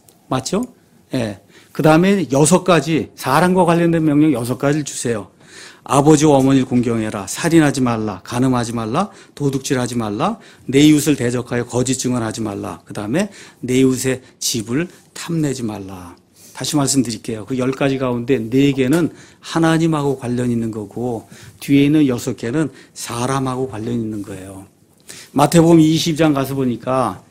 맞죠? 예. 그 다음에 6가지, 사람과 관련된 명령 6가지를 주세요. 아버지와 어머니를 공경해라. 살인하지 말라. 간음하지 말라. 도둑질하지 말라. 내 이웃을 대적하여 거짓 증언하지 말라. 그 다음에 내 이웃의 집을 탐내지 말라. 다시 말씀드릴게요. 그 10가지 가운데 4개는 하나님하고 관련 있는 거고 뒤에 있는 6개는 사람하고 관련 있는 거예요. 마태복음 20장 가서 보니까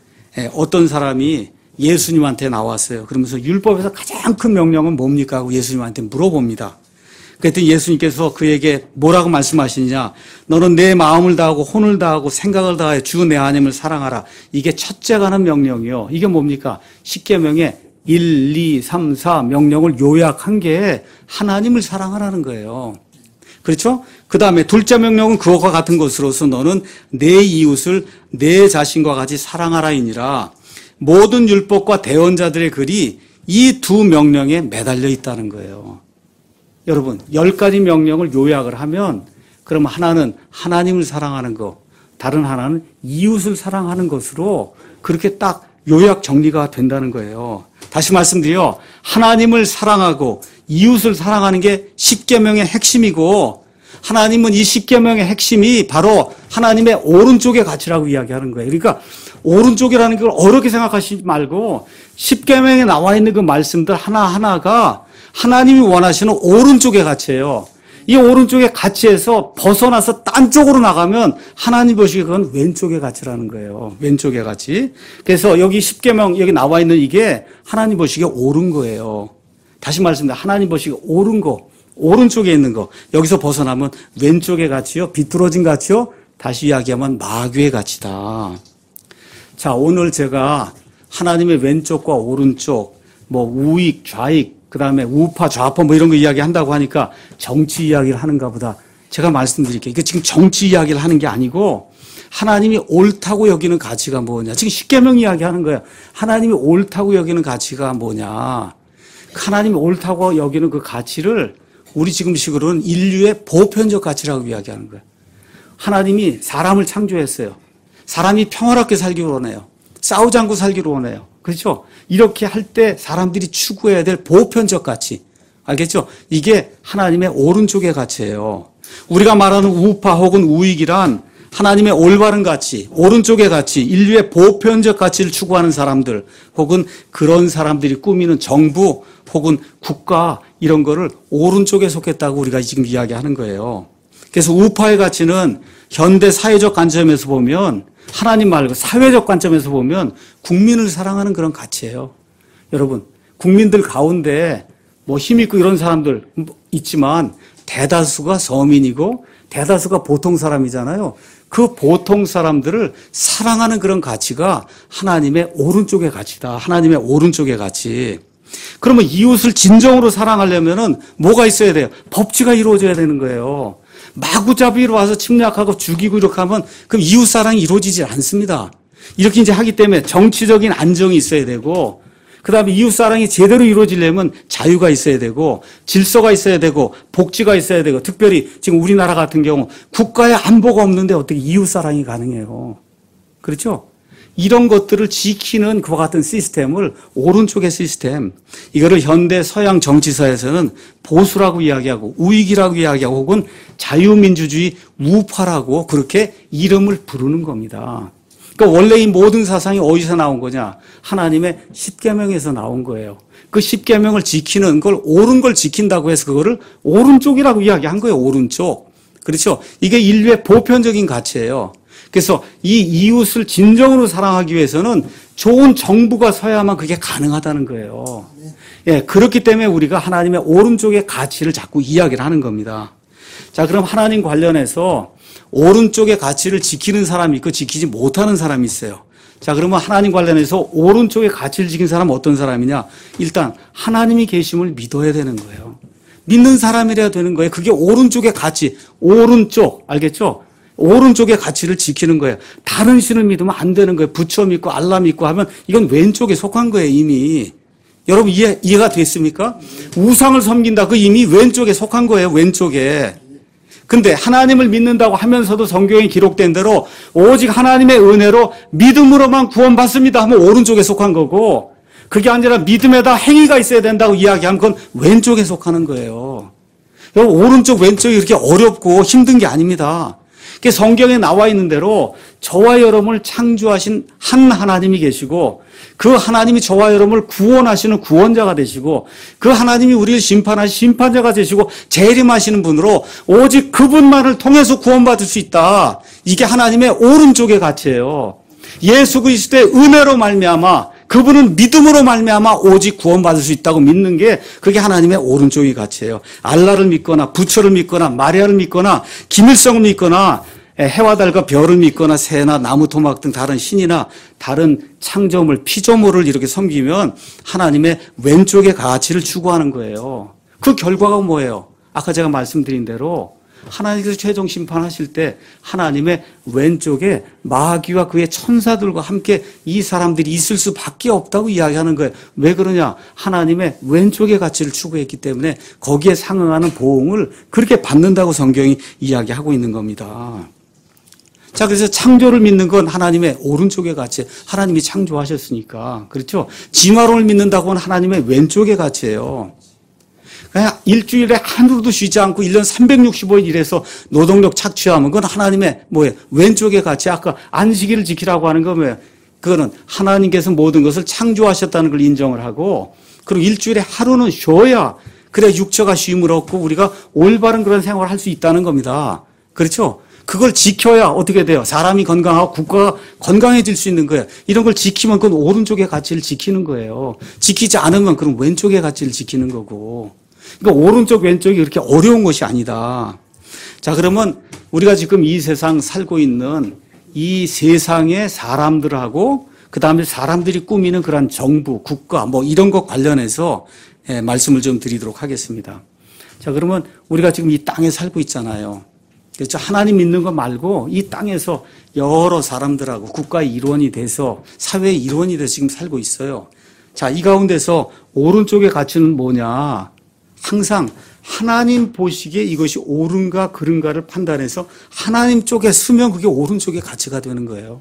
어떤 사람이 예수님한테 나왔어요. 그러면서 율법에서 가장 큰 명령은 뭡니까? 하고 예수님한테 물어봅니다. 그랬더니 예수님께서 그에게 뭐라고 말씀하시느냐? 너는 내 마음을 다하고 혼을 다하고 생각을 다하여 주 내 하나님을 사랑하라. 이게 첫째 가는 명령이요. 이게 뭡니까? 십계명의 1, 2, 3, 4 명령을 요약한 게 하나님을 사랑하라는 거예요. 그렇죠? 그 다음에 둘째 명령은 그것과 같은 것으로서 너는 내 이웃을 내 자신과 같이 사랑하라이니라. 모든 율법과 대언자들의 글이 이 두 명령에 매달려 있다는 거예요. 여러분, 10가지 명령을 요약을 하면 그러면 하나는 하나님을 사랑하는 것, 다른 하나는 이웃을 사랑하는 것으로 그렇게 딱 요약 정리가 된다는 거예요. 다시 말씀드려 하나님을 사랑하고 이웃을 사랑하는 게 십계명의 핵심이고 하나님은 이 십계명의 핵심이 바로 하나님의 오른쪽의 가치라고 이야기하는 거예요. 그러니까 오른쪽이라는 걸 어렵게 생각하시지 말고 십계명에 나와 있는 그 말씀들 하나하나가 하나님이 원하시는 오른쪽의 가치예요. 이 오른쪽의 가치에서 벗어나서 딴 쪽으로 나가면 하나님 보시기에 그건 왼쪽의 가치라는 거예요. 왼쪽의 가치. 그래서 여기 십계명 여기 나와 있는 이게 하나님 보시기에 옳은 거예요. 다시 말씀드립니다. 하나님 보시기에 옳은 거, 오른쪽에 있는 거. 여기서 벗어나면 왼쪽의 가치요. 비뚤어진 가치요. 다시 이야기하면 마귀의 가치다. 자, 오늘 제가 하나님의 왼쪽과 오른쪽, 뭐 우익, 좌익, 그 다음에 우파, 좌파 뭐 이런 거 이야기한다고 하니까 정치 이야기를 하는가 보다. 제가 말씀드릴게요. 이게 지금 정치 이야기를 하는 게 아니고 하나님이 옳다고 여기는 가치가 뭐냐. 지금 십계명 이야기하는 거예요. 하나님이 옳다고 여기는 가치가 뭐냐. 하나님이 옳다고 여기는 그 가치를 우리 지금식으로는 인류의 보편적 가치라고 이야기하는 거예요. 하나님이 사람을 창조했어요. 사람이 평화롭게 살기를 원해요. 싸우지 않고 살기를 원해요. 그렇죠? 이렇게 할 때 사람들이 추구해야 될 보편적 가치. 알겠죠? 이게 하나님의 오른쪽의 가치예요. 우리가 말하는 우파 혹은 우익이란 하나님의 올바른 가치, 오른쪽의 가치, 인류의 보편적 가치를 추구하는 사람들 혹은 그런 사람들이 꾸미는 정부 혹은 국가 이런 거를 오른쪽에 속했다고 우리가 지금 이야기하는 거예요. 그래서 우파의 가치는 현대 사회적 관점에서 보면 하나님 말고 사회적 관점에서 보면 국민을 사랑하는 그런 가치예요. 여러분, 국민들 가운데 뭐 힘있고 이런 사람들 있지만 대다수가 서민이고 대다수가 보통 사람이잖아요. 그 보통 사람들을 사랑하는 그런 가치가 하나님의 오른쪽의 가치다. 하나님의 오른쪽의 가치. 그러면 이웃을 진정으로 사랑하려면은 뭐가 있어야 돼요? 법치가 이루어져야 되는 거예요. 마구잡이로 와서 침략하고 죽이고 이렇게 하면 그럼 이웃 사랑이 이루어지지 않습니다. 이렇게 이제 하기 때문에 정치적인 안정이 있어야 되고 그 다음에 이웃 사랑이 제대로 이루어지려면 자유가 있어야 되고 질서가 있어야 되고 복지가 있어야 되고 특별히 지금 우리나라 같은 경우 국가에 안보가 없는데 어떻게 이웃 사랑이 가능해요. 그렇죠? 이런 것들을 지키는 그와 같은 시스템을 오른쪽의 시스템 이거를 현대 서양 정치사에서는 보수라고 이야기하고 우익이라고 이야기하고 혹은 자유민주주의 우파라고 그렇게 이름을 부르는 겁니다. 그러니까 원래 이 모든 사상이 어디서 나온 거냐? 하나님의 십계명에서 나온 거예요. 그 십계명을 지키는 걸 옳은 걸 지킨다고 해서 그거를 오른쪽이라고 이야기한 거예요. 오른쪽. 그렇죠? 이게 인류의 보편적인 가치예요. 그래서 이 이웃을 진정으로 사랑하기 위해서는 좋은 정부가 서야만 그게 가능하다는 거예요. 예, 그렇기 때문에 우리가 하나님의 오른쪽의 가치를 자꾸 이야기를 하는 겁니다. 자, 그럼 하나님 관련해서 오른쪽의 가치를 지키는 사람이 있고 지키지 못하는 사람이 있어요. 자, 그러면 하나님 관련해서 오른쪽의 가치를 지킨 사람은 어떤 사람이냐? 일단 하나님이 계심을 믿어야 되는 거예요. 믿는 사람이라야 되는 거예요. 그게 오른쪽의 가치, 오른쪽, 알겠죠? 오른쪽의 가치를 지키는 거예요. 다른 신을 믿으면 안 되는 거예요. 부처 믿고 알라 믿고 하면 이건 왼쪽에 속한 거예요, 이미. 여러분 이해가 됐습니까? 우상을 섬긴다. 그 이미 왼쪽에 속한 거예요. 왼쪽에. 근데 하나님을 믿는다고 하면서도 성경에 기록된 대로 오직 하나님의 은혜로 믿음으로만 구원받습니다 하면 오른쪽에 속한 거고, 그게 아니라 믿음에다 행위가 있어야 된다고 이야기하면 그건 왼쪽에 속하는 거예요. 오른쪽 왼쪽이 그렇게 어렵고 힘든 게 아닙니다. 성경에 나와 있는 대로 저와 여러분을 창조하신 한 하나님이 계시고, 그 하나님이 저와 여러분을 구원하시는 구원자가 되시고, 그 하나님이 우리를 심판하신 심판자가 되시고 재림하시는 분으로 오직 그분만을 통해서 구원받을 수 있다. 이게 하나님의 오른쪽의 가치예요. 예수 그리스도의 은혜로 말미암아, 그분은 믿음으로 말미암아 오직 구원받을 수 있다고 믿는 게 그게 하나님의 오른쪽의 가치예요. 알라를 믿거나 부처를 믿거나 마리아를 믿거나 김일성을 믿거나 해와 달과 별을 믿거나 새나 나무 토막 등 다른 신이나 다른 창조물 피조물을 이렇게 섬기면 하나님의 왼쪽의 가치를 추구하는 거예요. 그 결과가 뭐예요? 아까 제가 말씀드린 대로 하나님께서 최종 심판하실 때 하나님의 왼쪽에 마귀와 그의 천사들과 함께 이 사람들이 있을 수밖에 없다고 이야기하는 거예요. 왜 그러냐? 하나님의 왼쪽의 가치를 추구했기 때문에 거기에 상응하는 보응을 그렇게 받는다고 성경이 이야기하고 있는 겁니다. 자, 그래서 창조를 믿는 건 하나님의 오른쪽의 가치, 하나님이 창조하셨으니까. 그렇죠? 진화론을 믿는다고 하면 하나님의 왼쪽의 가치예요. 그냥 일주일에 하루도 쉬지 않고 1년 365일 일해서 노동력 착취하면 그건 하나님의 뭐예요? 왼쪽의 가치. 아까 안식일을 지키라고 하는 건 뭐예요? 그거는 하나님께서 모든 것을 창조하셨다는 걸 인정을 하고, 그리고 일주일에 하루는 쉬어야 그래 육체가 쉼을 얻고 우리가 올바른 그런 생활을 할 수 있다는 겁니다. 그렇죠? 그걸 지켜야 어떻게 돼요? 사람이 건강하고 국가가 건강해질 수 있는 거예요. 이런 걸 지키면 그건 오른쪽의 가치를 지키는 거예요. 지키지 않으면 그럼 왼쪽의 가치를 지키는 거고. 그러니까 오른쪽 왼쪽이 그렇게 어려운 것이 아니다. 자, 그러면 우리가 지금 이 세상 살고 있는 이 세상의 사람들하고 그다음에 사람들이 꾸미는 그런 정부, 국가 뭐 이런 것 관련해서 말씀을 좀 드리도록 하겠습니다. 자, 그러면 우리가 지금 이 땅에 살고 있잖아요. 그렇죠? 하나님 믿는 거 말고 이 땅에서 여러 사람들하고 국가의 일원이 돼서 사회의 일원이 돼서 지금 살고 있어요. 자, 이 가운데서 오른쪽의 가치는 뭐냐? 항상 하나님 보시기에 이것이 옳은가 그른가를 판단해서 하나님 쪽에 쓰면 그게 오른쪽의 가치가 되는 거예요.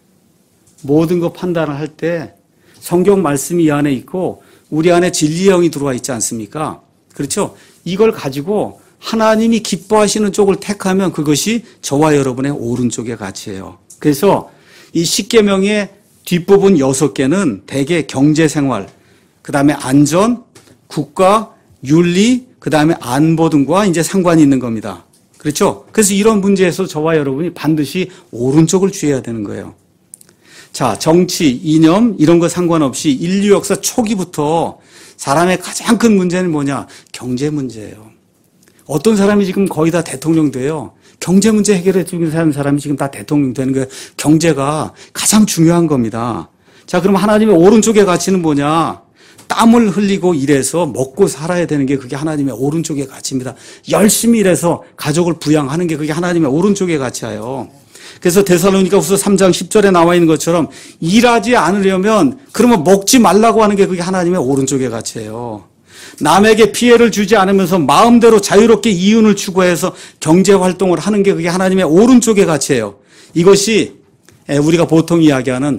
모든 거 판단을 할 때 성경 말씀이 이 안에 있고 우리 안에 진리의 영이 들어와 있지 않습니까? 그렇죠? 이걸 가지고 하나님이 기뻐하시는 쪽을 택하면 그것이 저와 여러분의 오른쪽의 가치예요. 그래서 이 10계명의 뒷부분 6개는 대개 경제생활, 그 다음에 안전, 국가, 윤리, 그 다음에 안보 등과 이제 상관이 있는 겁니다. 그렇죠? 그래서 이런 문제에서 저와 여러분이 반드시 오른쪽을 취해야 되는 거예요. 자, 정치, 이념 이런 거 상관없이 인류 역사 초기부터 사람의 가장 큰 문제는 뭐냐? 경제 문제예요. 어떤 사람이 지금 거의 다 대통령 돼요. 경제 문제 해결해 주는 사람이 지금 다 대통령 되는 거예요. 경제가 가장 중요한 겁니다. 자, 그럼 하나님의 오른쪽의 가치는 뭐냐? 땀을 흘리고 일해서 먹고 살아야 되는 게 그게 하나님의 오른쪽의 가치입니다. 열심히 일해서 가족을 부양하는 게 그게 하나님의 오른쪽의 가치예요. 그래서 데살로니가후서 3장 10절에 나와 있는 것처럼 일하지 않으려면 그러면 먹지 말라고 하는 게 그게 하나님의 오른쪽의 가치예요. 남에게 피해를 주지 않으면서 마음대로 자유롭게 이윤을 추구해서 경제활동을 하는 게 그게 하나님의 오른쪽의 가치예요. 이것이 우리가 보통 이야기하는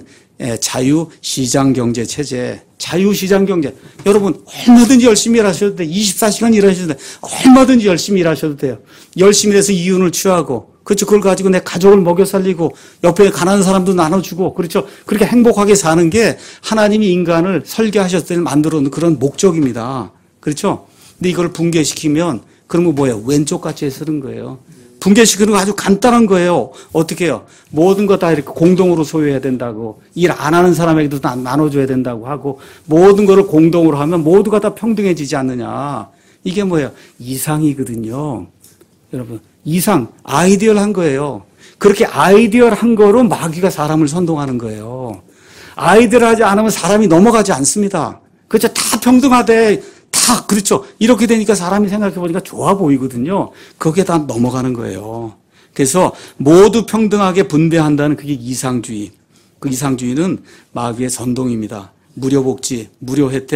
자유시장경제 체제, 자유시장경제. 여러분 얼마든지 열심히 일하셔도 돼요. 24시간 일하셔도 돼요. 얼마든지 열심히 일하셔도 돼요. 열심히 해서 이윤을 취하고, 그렇죠. 그걸 가지고 내 가족을 먹여 살리고 옆에 가난한 사람도 나눠주고, 그렇죠. 그렇게 행복하게 사는 게 하나님이 인간을 설계하셨을 때 만들어 놓은 그런 목적입니다. 그렇죠. 근데 이걸 붕괴시키면 그러면 뭐예요? 왼쪽 가치에 쓰는 거예요. 붕괴시키는 거 아주 간단한 거예요. 어떻게 해요? 모든 거 다 이렇게 공동으로 소유해야 된다고, 일 안 하는 사람에게도 다 나눠줘야 된다고 하고, 모든 거를 공동으로 하면 모두가 다 평등해지지 않느냐. 이게 뭐예요? 이상이거든요. 여러분, 이상, 아이디얼한 거예요. 그렇게 아이디얼한 거로 마귀가 사람을 선동하는 거예요. 아이디얼하지 않으면 사람이 넘어가지 않습니다. 그렇죠? 다 평등하되, 다 그렇죠. 이렇게 되니까 사람이 생각해 보니까 좋아 보이거든요. 거기에 다 넘어가는 거예요. 그래서 모두 평등하게 분배한다는 그게 이상주의. 그 이상주의는 마귀의 선동입니다. 무료 복지, 무료 혜택,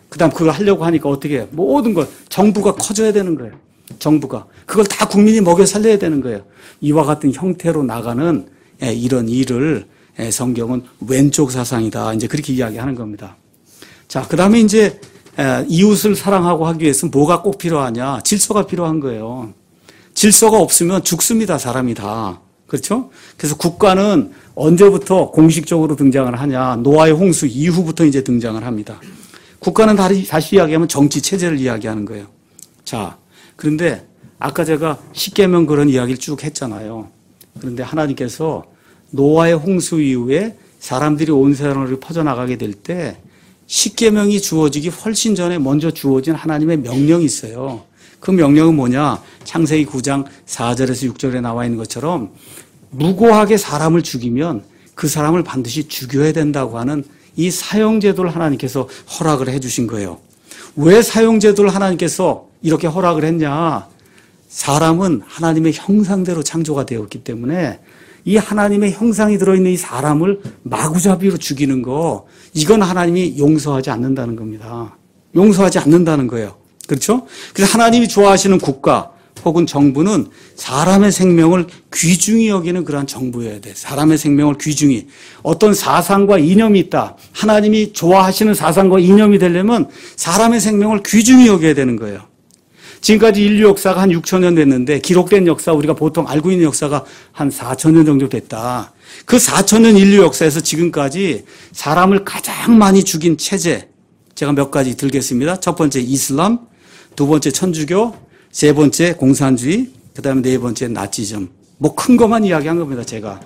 그다음 그걸 하려고 하니까 어떻게 해요? 모든 걸 정부가 커져야 되는 거예요. 정부가. 그걸 다 국민이 먹여 살려야 되는 거예요. 이와 같은 형태로 나가는 이런 일을 성경은 왼쪽 사상이다. 이제 그렇게 이야기하는 겁니다. 자, 그다음에 이제 이웃을 사랑하고 하기 위해서는 뭐가 꼭 필요하냐? 질서가 필요한 거예요. 질서가 없으면 죽습니다. 사람이 다. 그렇죠? 그래서 국가는 언제부터 공식적으로 등장을 하냐? 노아의 홍수 이후부터 이제 등장을 합니다. 국가는 다시 이야기하면 정치 체제를 이야기하는 거예요. 자, 그런데 아까 제가 십계명 그런 이야기를 쭉 했잖아요. 그런데 하나님께서 노아의 홍수 이후에 사람들이 온 세상으로 퍼져나가게 될 때 십계명이 주어지기 훨씬 전에 먼저 주어진 하나님의 명령이 있어요. 그 명령은 뭐냐? 창세기 9장 4절에서 6절에 나와 있는 것처럼 무고하게 사람을 죽이면 그 사람을 반드시 죽여야 된다고 하는 이 사형제도를 하나님께서 허락을 해 주신 거예요. 왜 사형제도를 하나님께서 이렇게 허락을 했냐? 사람은 하나님의 형상대로 창조가 되었기 때문에 이 하나님의 형상이 들어있는 이 사람을 마구잡이로 죽이는 거, 이건 하나님이 용서하지 않는다는 겁니다. 용서하지 않는다는 거예요. 그렇죠? 그래서 하나님이 좋아하시는 국가 혹은 정부는 사람의 생명을 귀중히 여기는 그러한 정부여야 돼. 사람의 생명을 귀중히. 어떤 사상과 이념이 있다. 하나님이 좋아하시는 사상과 이념이 되려면 사람의 생명을 귀중히 여겨야 되는 거예요. 지금까지 인류 역사가 한 6천 년 됐는데 기록된 역사, 우리가 보통 알고 있는 역사가 한 4천 년 정도 됐다. 그 4천 년 인류 역사에서 지금까지 사람을 가장 많이 죽인 체제, 제가 몇 가지 들겠습니다. 첫 번째 이슬람, 두 번째 천주교, 세 번째 공산주의, 그 다음에 네 번째 나치즘. 뭐 큰 것만 이야기한 겁니다, 제가.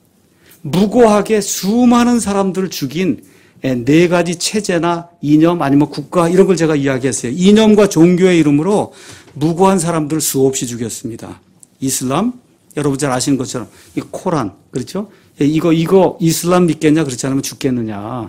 무고하게 수많은 사람들을 죽인 네 가지 체제나 이념 아니면 국가 이런 걸 제가 이야기했어요. 이념과 종교의 이름으로 무고한 사람들을 수없이 죽였습니다. 이슬람, 여러분 잘 아시는 것처럼 이 코란, 그렇죠? 이거 이슬람 믿겠냐? 그렇지 않으면 죽겠느냐.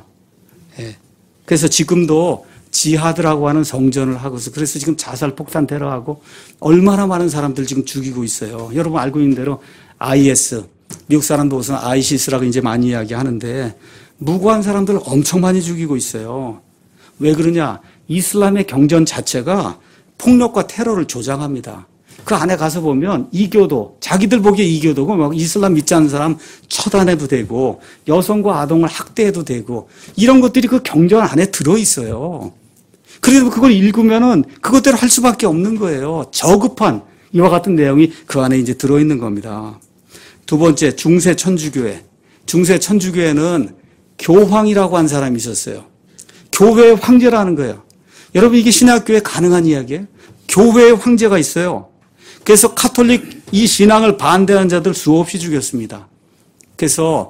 그래서 지금도 지하드라고 하는 성전을 하고서 그래서 지금 자살 폭탄 테러하고 얼마나 많은 사람들 지금 죽이고 있어요. 여러분 알고 있는 대로 IS, 미국 사람도 우선 ISIS라고 이제 많이 이야기하는데 무고한 사람들을 엄청 많이 죽이고 있어요. 왜 그러냐? 이슬람의 경전 자체가 폭력과 테러를 조장합니다. 그 안에 가서 보면 이교도, 자기들 보기에 이교도고 막 이슬람 믿지 않는 사람 처단해도 되고 여성과 아동을 학대해도 되고 이런 것들이 그 경전 안에 들어있어요. 그래도 그걸 읽으면은 그것대로 할 수밖에 없는 거예요. 저급한 이와 같은 내용이 그 안에 이제 들어있는 겁니다. 두 번째, 중세 천주교회. 중세 천주교회는 교황이라고 한 사람이 있었어요. 교회의 황제라는 거예요. 여러분 이게 신학교에 가능한 이야기예요? 교회의 황제가 있어요. 그래서 카톨릭 이 신앙을 반대하는 자들 수없이 죽였습니다. 그래서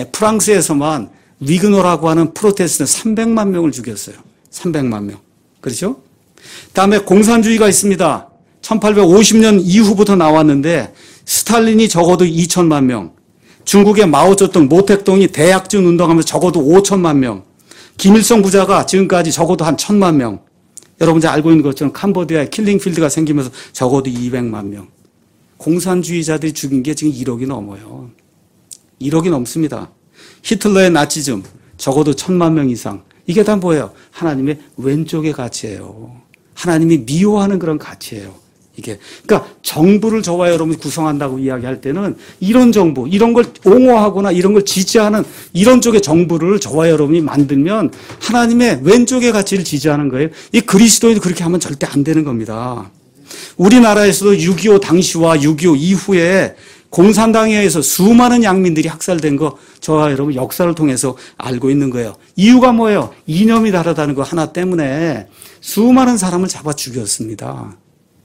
프랑스에서만 위그노라고 하는 프로테스탄트 300만 명을 죽였어요. 300만 명. 그렇죠? 다음에 공산주의가 있습니다. 1850년 이후부터 나왔는데 스탈린이 적어도 2천만 명. 중국의 마오쩌둥, 모택동이 대약증 운동하면서 적어도 5천만 명. 김일성 부자가 지금까지 적어도 한 1,000만 명. 여러분 잘 알고 있는 것처럼 캄보디아에 킬링필드가 생기면서 적어도 200만 명. 공산주의자들이 죽인 게 지금 1억이 넘어요. 1억이 넘습니다. 히틀러의 나치즘 적어도 1,000만 명 이상. 이게 다 뭐예요? 하나님의 왼쪽의 가치예요. 하나님이 미워하는 그런 가치예요. 이게. 그러니까 정부를 저와 여러분이 구성한다고 이야기할 때는 이런 정부, 이런 걸 옹호하거나 이런 걸 지지하는 이런 쪽의 정부를 저와 여러분이 만들면 하나님의 왼쪽의 가치를 지지하는 거예요. 이 그리스도인도 그렇게 하면 절대 안 되는 겁니다. 우리나라에서도 6.25 당시와 6.25 이후에 공산당에 의해서 수많은 양민들이 학살된 거 저와 여러분 역사를 통해서 알고 있는 거예요. 이유가 뭐예요? 이념이 다르다는 거 하나 때문에 수많은 사람을 잡아 죽였습니다.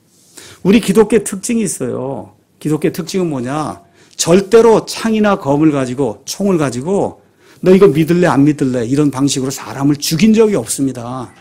우리 기독교의 특징이 있어요. 기독교의 특징은 뭐냐? 절대로 창이나 검을 가지고 총을 가지고 너 이거 믿을래 안 믿을래 이런 방식으로 사람을 죽인 적이 없습니다.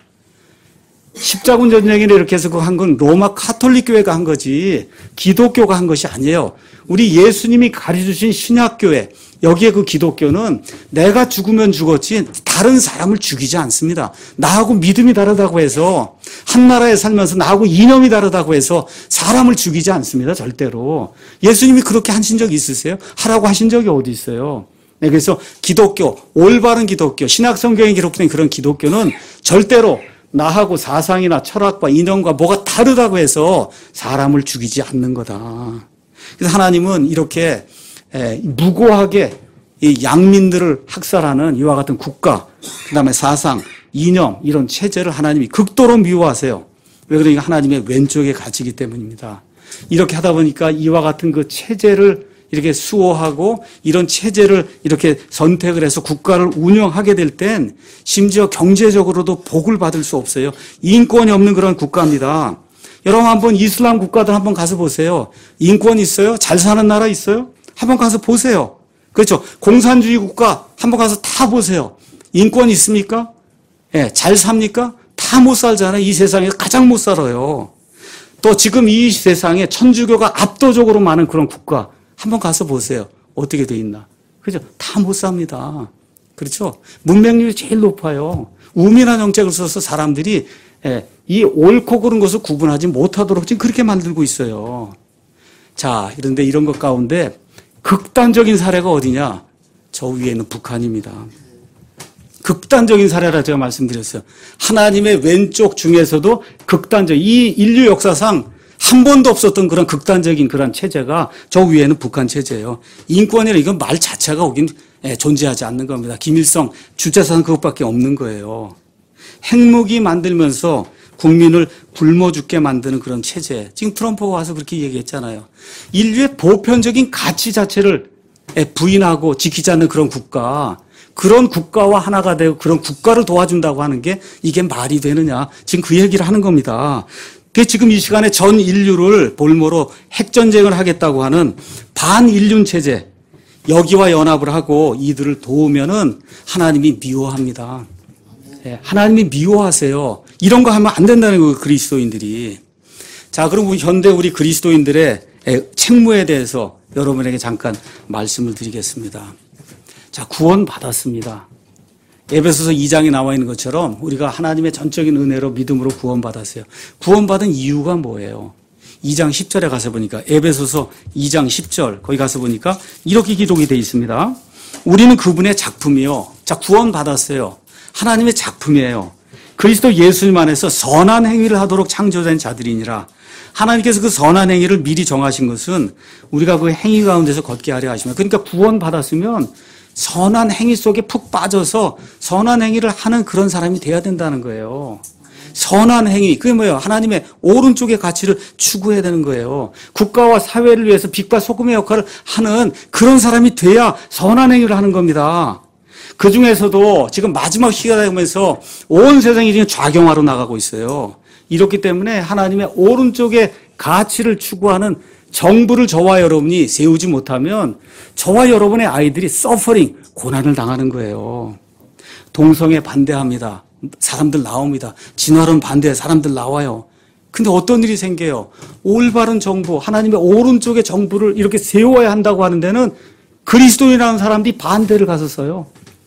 십자군 전쟁이나 이렇게 해서 그거 한 건 로마 카톨릭 교회가 한 거지 기독교가 한 것이 아니에요. 우리 예수님이 가르쳐주신 신약교회 여기에 그 기독교는 내가 죽으면 죽었지 다른 사람을 죽이지 않습니다. 나하고 믿음이 다르다고 해서 한 나라에 살면서 나하고 이념이 다르다고 해서 사람을 죽이지 않습니다. 절대로. 예수님이 그렇게 하신 적 있으세요? 하라고 하신 적이 어디 있어요? 네, 그래서 기독교, 올바른 기독교, 신약 성경에 기록된 그런 기독교는 절대로 나하고 사상이나 철학과 이념과 뭐가 다르다고 해서 사람을 죽이지 않는 거다. 그래서 하나님은 이렇게 무고하게 이 양민들을 학살하는 이와 같은 국가, 그다음에 사상, 이념 이런 체제를 하나님이 극도로 미워하세요. 왜 그러니까 하나님의 왼쪽에 갇히기 때문입니다. 이렇게 하다 보니까 이와 같은 그 체제를 이렇게 수호하고 이런 체제를 이렇게 선택을 해서 국가를 운영하게 될 땐 심지어 경제적으로도 복을 받을 수 없어요. 인권이 없는 그런 국가입니다. 여러분 한번 이슬람 국가들 한번 가서 보세요. 인권 있어요? 잘 사는 나라 있어요? 한번 가서 보세요. 그렇죠. 공산주의 국가 한번 가서 다 보세요. 인권 있습니까? 예, 잘 삽니까? 다 못 살잖아요. 이 세상에서 가장 못 살아요. 또 지금 이 세상에 천주교가 압도적으로 많은 그런 국가 한번 가서 보세요. 어떻게 돼 있나. 그렇죠. 다 못 삽니다. 그렇죠. 문맹률이 제일 높아요. 우민한 정책을 써서 사람들이 이 옳고 그른 것을 구분하지 못하도록 지금 그렇게 만들고 있어요. 자, 그런데 이런 것 가운데 극단적인 사례가 어디냐? 저 위에 있는 북한입니다. 극단적인 사례라 제가 말씀드렸어요. 하나님의 왼쪽 중에서도 이 인류 역사상 한 번도 없었던 그런 극단적인 그런 체제가 저 위에는 북한 체제예요. 인권이라 이건 말 자체가 오긴 존재하지 않는 겁니다. 김일성 주체사상 그것밖에 없는 거예요. 핵무기 만들면서 국민을 굶어 죽게 만드는 그런 체제. 지금 트럼프가 와서 그렇게 얘기했잖아요. 인류의 보편적인 가치 자체를 부인하고 지키지 않는 그런 국가. 그런 국가와 하나가 되고 그런 국가를 도와준다고 하는 게 이게 말이 되느냐. 지금 그 얘기를 하는 겁니다. 지금 이 시간에 전 인류를 볼모로 핵전쟁을 하겠다고 하는 반인륜 체제. 여기와 연합을 하고 이들을 도우면은 하나님이 미워합니다. 하나님이 미워하세요. 이런 거 하면 안 된다는 거예요, 그리스도인들이. 자, 그럼 현대 우리 그리스도인들의 책무에 대해서 여러분에게 잠깐 말씀을 드리겠습니다. 자, 구원 받았습니다. 에베소서 2장에 나와 있는 것처럼 우리가 하나님의 전적인 은혜로 믿음으로 구원받았어요. 구원받은 이유가 뭐예요? 2장 10절에 가서 보니까 에베소서 2장 10절 거기 가서 보니까 이렇게 기록이 되어 있습니다. 우리는 그분의 작품이요. 자, 구원받았어요. 하나님의 작품이에요. 그리스도 예수님 안에서 선한 행위를 하도록 창조된 자들이니라. 하나님께서 그 선한 행위를 미리 정하신 것은 우리가 그 행위 가운데서 걷게 하려 하시면, 그러니까 구원받았으면 선한 행위 속에 푹 빠져서 선한 행위를 하는 그런 사람이 돼야 된다는 거예요. 선한 행위, 그게 뭐예요? 하나님의 오른쪽의 가치를 추구해야 되는 거예요. 국가와 사회를 위해서 빛과 소금의 역할을 하는 그런 사람이 돼야 선한 행위를 하는 겁니다. 그 중에서도 지금 마지막 시기가 되면서 온 세상이 지금 좌경화로 나가고 있어요. 이렇기 때문에 하나님의 오른쪽의 가치를 추구하는 정부를 저와 여러분이 세우지 못하면 저와 여러분의 아이들이 서퍼링, 고난을 당하는 거예요. 동성애 반대합니다. 사람들 나옵니다. 진화론 반대 사람들 나와요. 근데 어떤 일이 생겨요? 올바른 정부, 하나님의 오른쪽의 정부를 이렇게 세워야 한다고 하는 데는 그리스도인이라는 사람들이 반대를 가서 써요.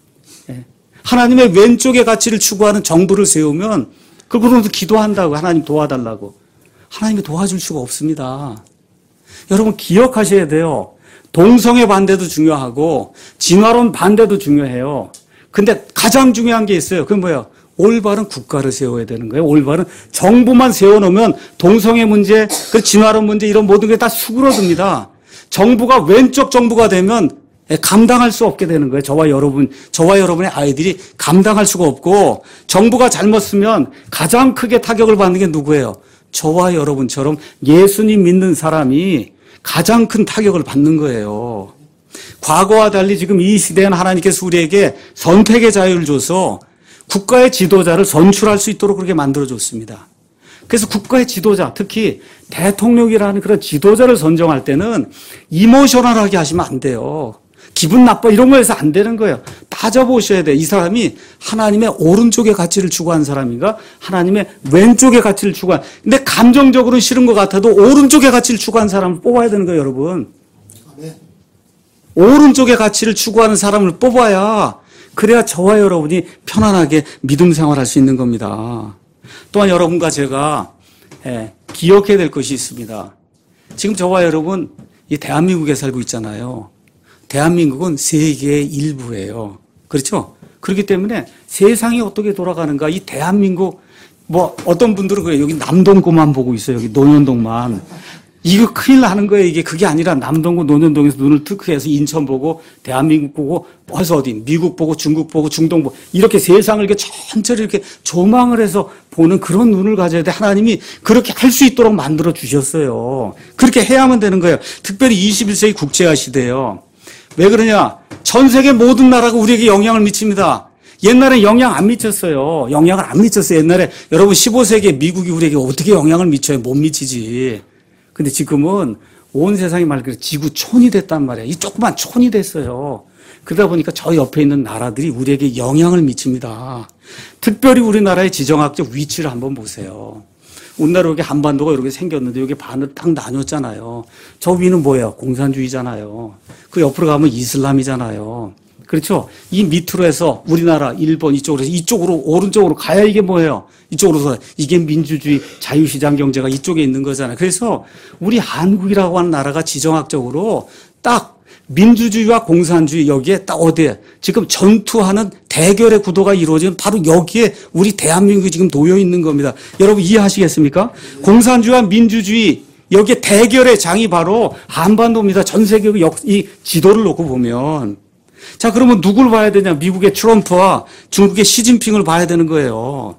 하나님의 왼쪽의 가치를 추구하는 정부를 세우면 그분으로도 기도한다고, 하나님 도와달라고. 하나님이 도와줄 수가 없습니다. 여러분 기억하셔야 돼요. 동성애 반대도 중요하고 진화론 반대도 중요해요. 근데 가장 중요한 게 있어요. 그게 뭐예요? 올바른 국가를 세워야 되는 거예요. 올바른 정부만 세워놓으면 동성애 문제, 그 진화론 문제 이런 모든 게 다 수그러듭니다. 정부가 왼쪽 정부가 되면 감당할 수 없게 되는 거예요. 저와 여러분의 아이들이 감당할 수가 없고, 정부가 잘못 쓰면 가장 크게 타격을 받는 게 누구예요? 저와 여러분처럼 예수님 믿는 사람이 가장 큰 타격을 받는 거예요. 과거와 달리 지금 이 시대에는 하나님께서 우리에게 선택의 자유를 줘서 국가의 지도자를 선출할 수 있도록 그렇게 만들어줬습니다. 그래서 국가의 지도자, 특히 대통령이라는 그런 지도자를 선정할 때는 이모셔널하게 하시면 안 돼요. 기분 나빠 이런 거 해서 안 되는 거예요. 따져보셔야 돼요. 이 사람이 하나님의 오른쪽의 가치를 추구하는 사람인가? 하나님의 왼쪽의 가치를 추구하는. 근데 감정적으로는 싫은 것 같아도 오른쪽의 가치를 추구하는 사람을 뽑아야 되는 거예요, 여러분. 네. 오른쪽의 가치를 추구하는 사람을 뽑아야, 그래야 저와 여러분이 편안하게 믿음 생활할 수 있는 겁니다. 또한 여러분과 제가 기억해야 될 것이 있습니다. 지금 저와 여러분 이 대한민국에 살고 있잖아요. 대한민국은 세계의 일부예요. 그렇죠? 그렇기 때문에 세상이 어떻게 돌아가는가, 이 대한민국 뭐 어떤 분들은 그래요. 여기 남동구만 보고 있어요. 여기 논현동만. 이거 큰일 나는 거예요. 이게 그게 아니라 남동구 논현동에서 눈을 득 해서 인천 보고 대한민국 보고 어디서 어디 미국 보고 중국 보고 중동 보고 이렇게 세상을 이렇게 천천히 이렇게 조망을 해서 보는 그런 눈을 가져야 돼. 하나님이 그렇게 할 수 있도록 만들어 주셨어요. 그렇게 해야만 되는 거예요. 특별히 21세기 국제화 시대예요. 왜 그러냐? 전 세계 모든 나라가 우리에게 영향을 미칩니다. 옛날에 영향 안 미쳤어요. 영향을 안 미쳤어요. 옛날에 여러분 15세기에 미국이 우리에게 어떻게 영향을 미쳐요? 못 미치지. 근데 지금은 온 세상이 말 그대로 지구촌이 됐단 말이에요. 이 조그만 촌이 됐어요. 그러다 보니까 저 옆에 있는 나라들이 우리에게 영향을 미칩니다. 특별히 우리나라의 지정학적 위치를 한번 보세요. 우리나라 이렇게 한반도가 이렇게 생겼는데 여기 반으로 딱 나뉘었잖아요. 저 위는 뭐예요? 공산주의잖아요. 그 옆으로 가면 이슬람이잖아요. 그렇죠? 이 밑으로 해서 우리나라, 일본 이쪽으로 해서 이쪽으로 오른쪽으로 가야 이게 뭐예요? 이쪽으로서 이게 민주주의, 자유시장 경제가 이쪽에 있는 거잖아요. 그래서 우리 한국이라고 하는 나라가 지정학적으로 딱 민주주의와 공산주의 여기에 딱 어디에 지금 전투하는 대결의 구도가 이루어지는 바로 여기에 우리 대한민국이 지금 놓여 있는 겁니다. 여러분 이해하시겠습니까? 공산주의와 민주주의 여기에 대결의 장이 바로 한반도입니다. 전 세계 이 지도를 놓고 보면. 자, 그러면 누굴 봐야 되냐? 미국의 트럼프와 중국의 시진핑을 봐야 되는 거예요.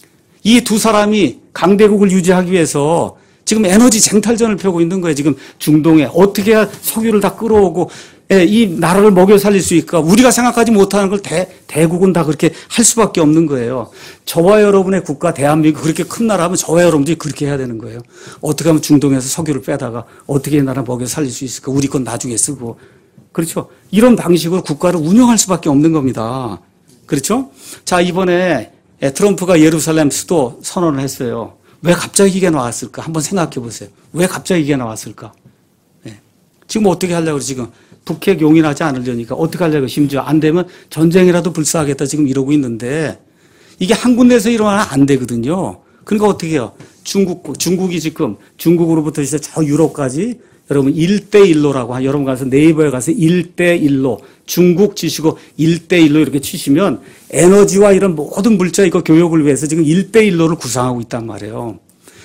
이 두 사람이 강대국을 유지하기 위해서 지금 에너지 쟁탈전을 펴고 있는 거예요. 지금 중동에 어떻게 해야 석유를 다 끌어오고 이 나라를 먹여 살릴 수 있을까? 우리가 생각하지 못하는 걸 대국은 다 그렇게 할 수밖에 없는 거예요. 저와 여러분의 국가 대한민국 그렇게 큰 나라면 저와 여러분들이 그렇게 해야 되는 거예요. 어떻게 하면 중동에서 석유를 빼다가 어떻게 이 나라 먹여 살릴 수 있을까? 우리 건 나중에 쓰고. 그렇죠? 이런 방식으로 국가를 운영할 수밖에 없는 겁니다. 그렇죠? 자, 이번에 트럼프가 예루살렘 수도 선언을 했어요. 왜 갑자기 이게 나왔을까? 한번 생각해 보세요. 왜 갑자기 이게 나왔을까? 네. 지금 어떻게 하려고 지금 북핵 용인하지 않으려니까 어떻게 하려고 심지어 안 되면 전쟁이라도 불사하겠다 지금 이러고 있는데 이게 한 군데에서 일어나면 안 되거든요. 그러니까 어떻게 해요? 중국이 지금 중국으로부터 이제 저 유럽까지 여러분 1대1로라고 여러분 가서 네이버에 가서 1대1로 중국 치시고 1대1로 이렇게 치시면 에너지와 이런 모든 물자 이거 교역을 위해서 지금 1대1로를 구상하고 있단 말이에요.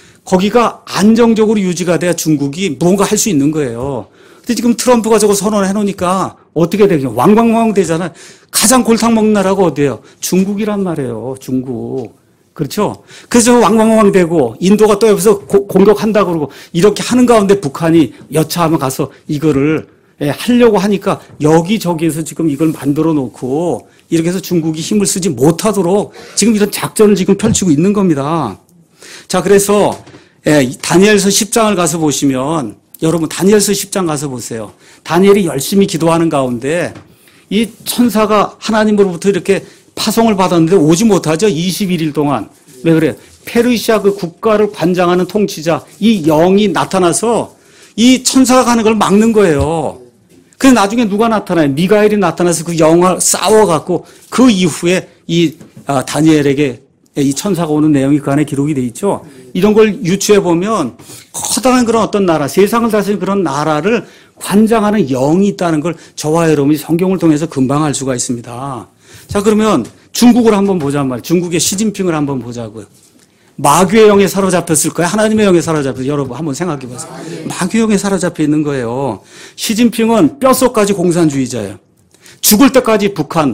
거기가 안정적으로 유지가 돼야 중국이 뭔가 할 수 있는 거예요. 근데 지금 트럼프가 저거 선언해 놓으니까 어떻게 되겠냐. 왕왕왕 되잖아요. 가장 골탕 먹는 나라가 어디예요? 중국이란 말이에요. 중국. 그렇죠? 그래서 왕왕왕 되고 인도가 또 옆에서 공격한다 그러고 이렇게 하는 가운데 북한이 여차하면 가서 이거를 하려고 하니까 여기저기에서 지금 이걸 만들어 놓고 이렇게 해서 중국이 힘을 쓰지 못하도록 지금 이런 작전을 지금 펼치고 있는 겁니다. 자, 그래서 다니엘서 10장을 가서 보시면 여러분 다니엘서 10장 가서 보세요. 다니엘이 열심히 기도하는 가운데 이 천사가 하나님으로부터 이렇게 파송을 받았는데 오지 못하죠. 21일 동안. 왜 그래요? 페르시아 그 국가를 관장하는 통치자 이 영이 나타나서 이 천사가 가는 걸 막는 거예요. 그래서 나중에 누가 나타나요? 미가엘이 나타나서 그 영을 싸워갖고 그 이후에 이 다니엘에게 이 천사가 오는 내용이 그 안에 기록이 돼 있죠. 이런 걸 유추해 보면 커다란 그런 어떤 나라, 세상을 다스리는 그런 나라를 관장하는 영이 있다는 걸 저와 여러분이 성경을 통해서 금방 알 수가 있습니다. 자, 그러면 중국을 한번 보자 말이에요. 중국의 시진핑을 한번 보자고요. 마귀의 영에 사로잡혔을까요? 하나님의 영에 사로잡혔어요. 여러분 한번 생각해 보세요. 마귀의 영에 사로잡혀 있는 거예요. 시진핑은 뼛속까지 공산주의자예요. 죽을 때까지 북한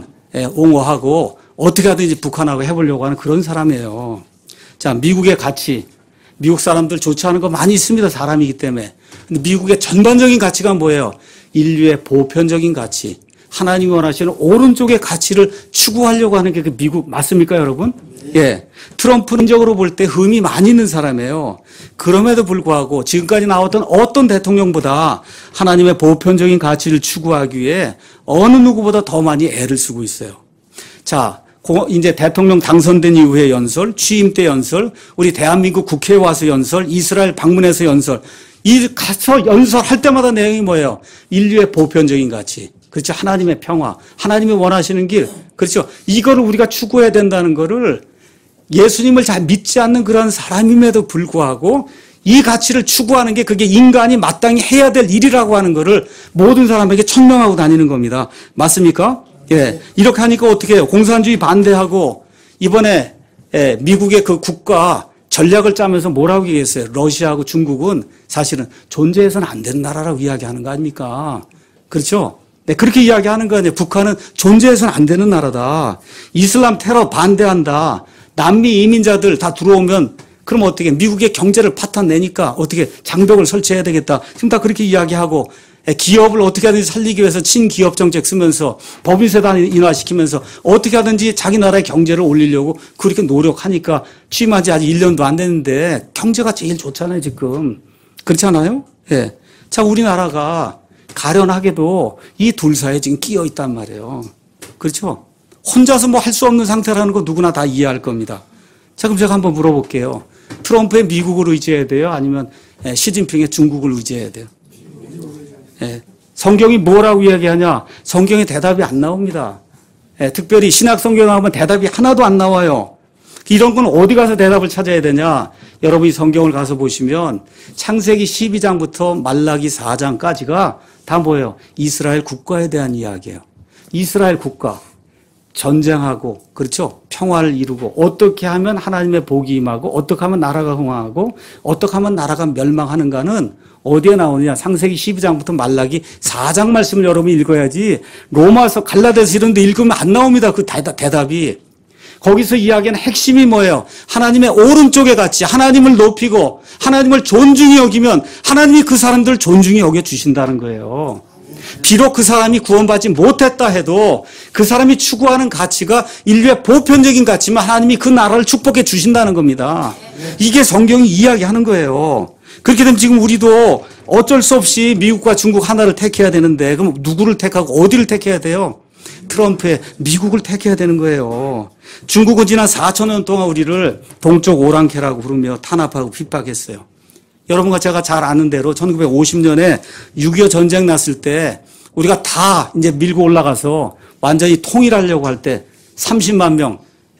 옹호하고 어떻게 하든지 북한하고 해보려고 하는 그런 사람이에요. 자, 미국의 가치. 미국 사람들 좋지 않은 거 많이 있습니다. 사람이기 때문에. 근데 미국의 전반적인 가치가 뭐예요? 인류의 보편적인 가치. 하나님이 원하시는 오른쪽의 가치를 추구하려고 하는 게 그 미국 맞습니까, 여러분? 예. 트럼프는 적으로 볼 때 흠이 많이 있는 사람이에요. 그럼에도 불구하고 지금까지 나왔던 어떤 대통령보다 하나님의 보편적인 가치를 추구하기 위해 어느 누구보다 더 많이 애를 쓰고 있어요. 자, 이제 대통령 당선된 이후의 연설, 취임 때 연설, 우리 대한민국 국회에 와서 연설, 이스라엘 방문해서 연설, 이 가서 연설할 때마다 내용이 뭐예요? 인류의 보편적인 가치. 그렇죠. 하나님의 평화, 하나님이 원하시는 길. 그렇죠. 이거를 우리가 추구해야 된다는 거를 예수님을 잘 믿지 않는 그런 사람임에도 불구하고 이 가치를 추구하는 게 그게 인간이 마땅히 해야 될 일이라고 하는 거를 모든 사람에게 천명하고 다니는 겁니다. 맞습니까? 예. 이렇게 하니까 어떻게 해요? 공산주의 반대하고 이번에 미국의 그 국가 전략을 짜면서 뭐라고 얘기했어요? 러시아하고 중국은 사실은 존재해서는 안 되는 나라라고 이야기하는 거 아닙니까? 그렇죠? 네, 그렇게 이야기하는 거 아니에요. 북한은 존재해서는 안 되는 나라다. 이슬람 테러 반대한다. 남미 이민자들 다 들어오면 그럼 어떻게 미국의 경제를 파탄내니까 어떻게 장벽을 설치해야 되겠다. 지금 다 그렇게 이야기하고 기업을 어떻게 하든지 살리기 위해서 친기업 정책 쓰면서 법인세단 인하시키면서 어떻게 하든지 자기 나라의 경제를 올리려고 그렇게 노력하니까 취임한 지 아직 1년도 안 됐는데 경제가 제일 좋잖아요, 지금. 그렇지 않아요? 예. 자, 우리나라가 가련하게도 이 둘 사이에 지금 끼어 있단 말이에요. 그렇죠? 혼자서 뭐 할 수 없는 상태라는 거 누구나 다 이해할 겁니다. 자, 그럼 제가 한번 물어볼게요. 트럼프의 미국을 의지해야 돼요? 아니면 시진핑의 중국을 의지해야 돼요? 성경이 뭐라고 이야기하냐? 성경에 대답이 안 나옵니다. 특별히 신약 성경 하면 대답이 하나도 안 나와요. 이런 건 어디 가서 대답을 찾아야 되냐? 여러분이 성경을 가서 보시면 창세기 12장부터 말라기 4장까지가 다 뭐예요? 이스라엘 국가에 대한 이야기예요. 이스라엘 국가. 전쟁하고, 그렇죠? 평화를 이루고, 어떻게 하면 하나님의 복이 임하고, 어떻게 하면 나라가 흥황하고, 어떻게 하면 나라가 멸망하는가는 어디에 나오느냐? 창세기 12장부터 말라기 4장 말씀을 여러분이 읽어야지, 로마서 갈라디아서 이런 데 읽으면 안 나옵니다. 그 대답이. 거기서 이야기하는 핵심이 뭐예요? 하나님의 오른쪽에 같이 하나님을 높이고, 하나님을 존중히 여기면, 하나님이 그 사람들을 존중히 여겨 주신다는 거예요. 비록 그 사람이 구원받지 못했다 해도 그 사람이 추구하는 가치가 인류의 보편적인 가치만 하나님이 그 나라를 축복해 주신다는 겁니다. 이게 성경이 이야기하는 거예요. 그렇게 되면 지금 우리도 어쩔 수 없이 미국과 중국 하나를 택해야 되는데 그럼 누구를 택하고 어디를 택해야 돼요? 트럼프의 미국을 택해야 되는 거예요. 중국은 지난 4,000년 동안 우리를 동쪽 오랑캐라고 부르며 탄압하고 핍박했어요. 여러분과 제가 잘 아는 대로 1950년에 6.25 전쟁 났을 때 우리가 다 이제 밀고 올라가서 완전히 통일하려고 할 때 30만 명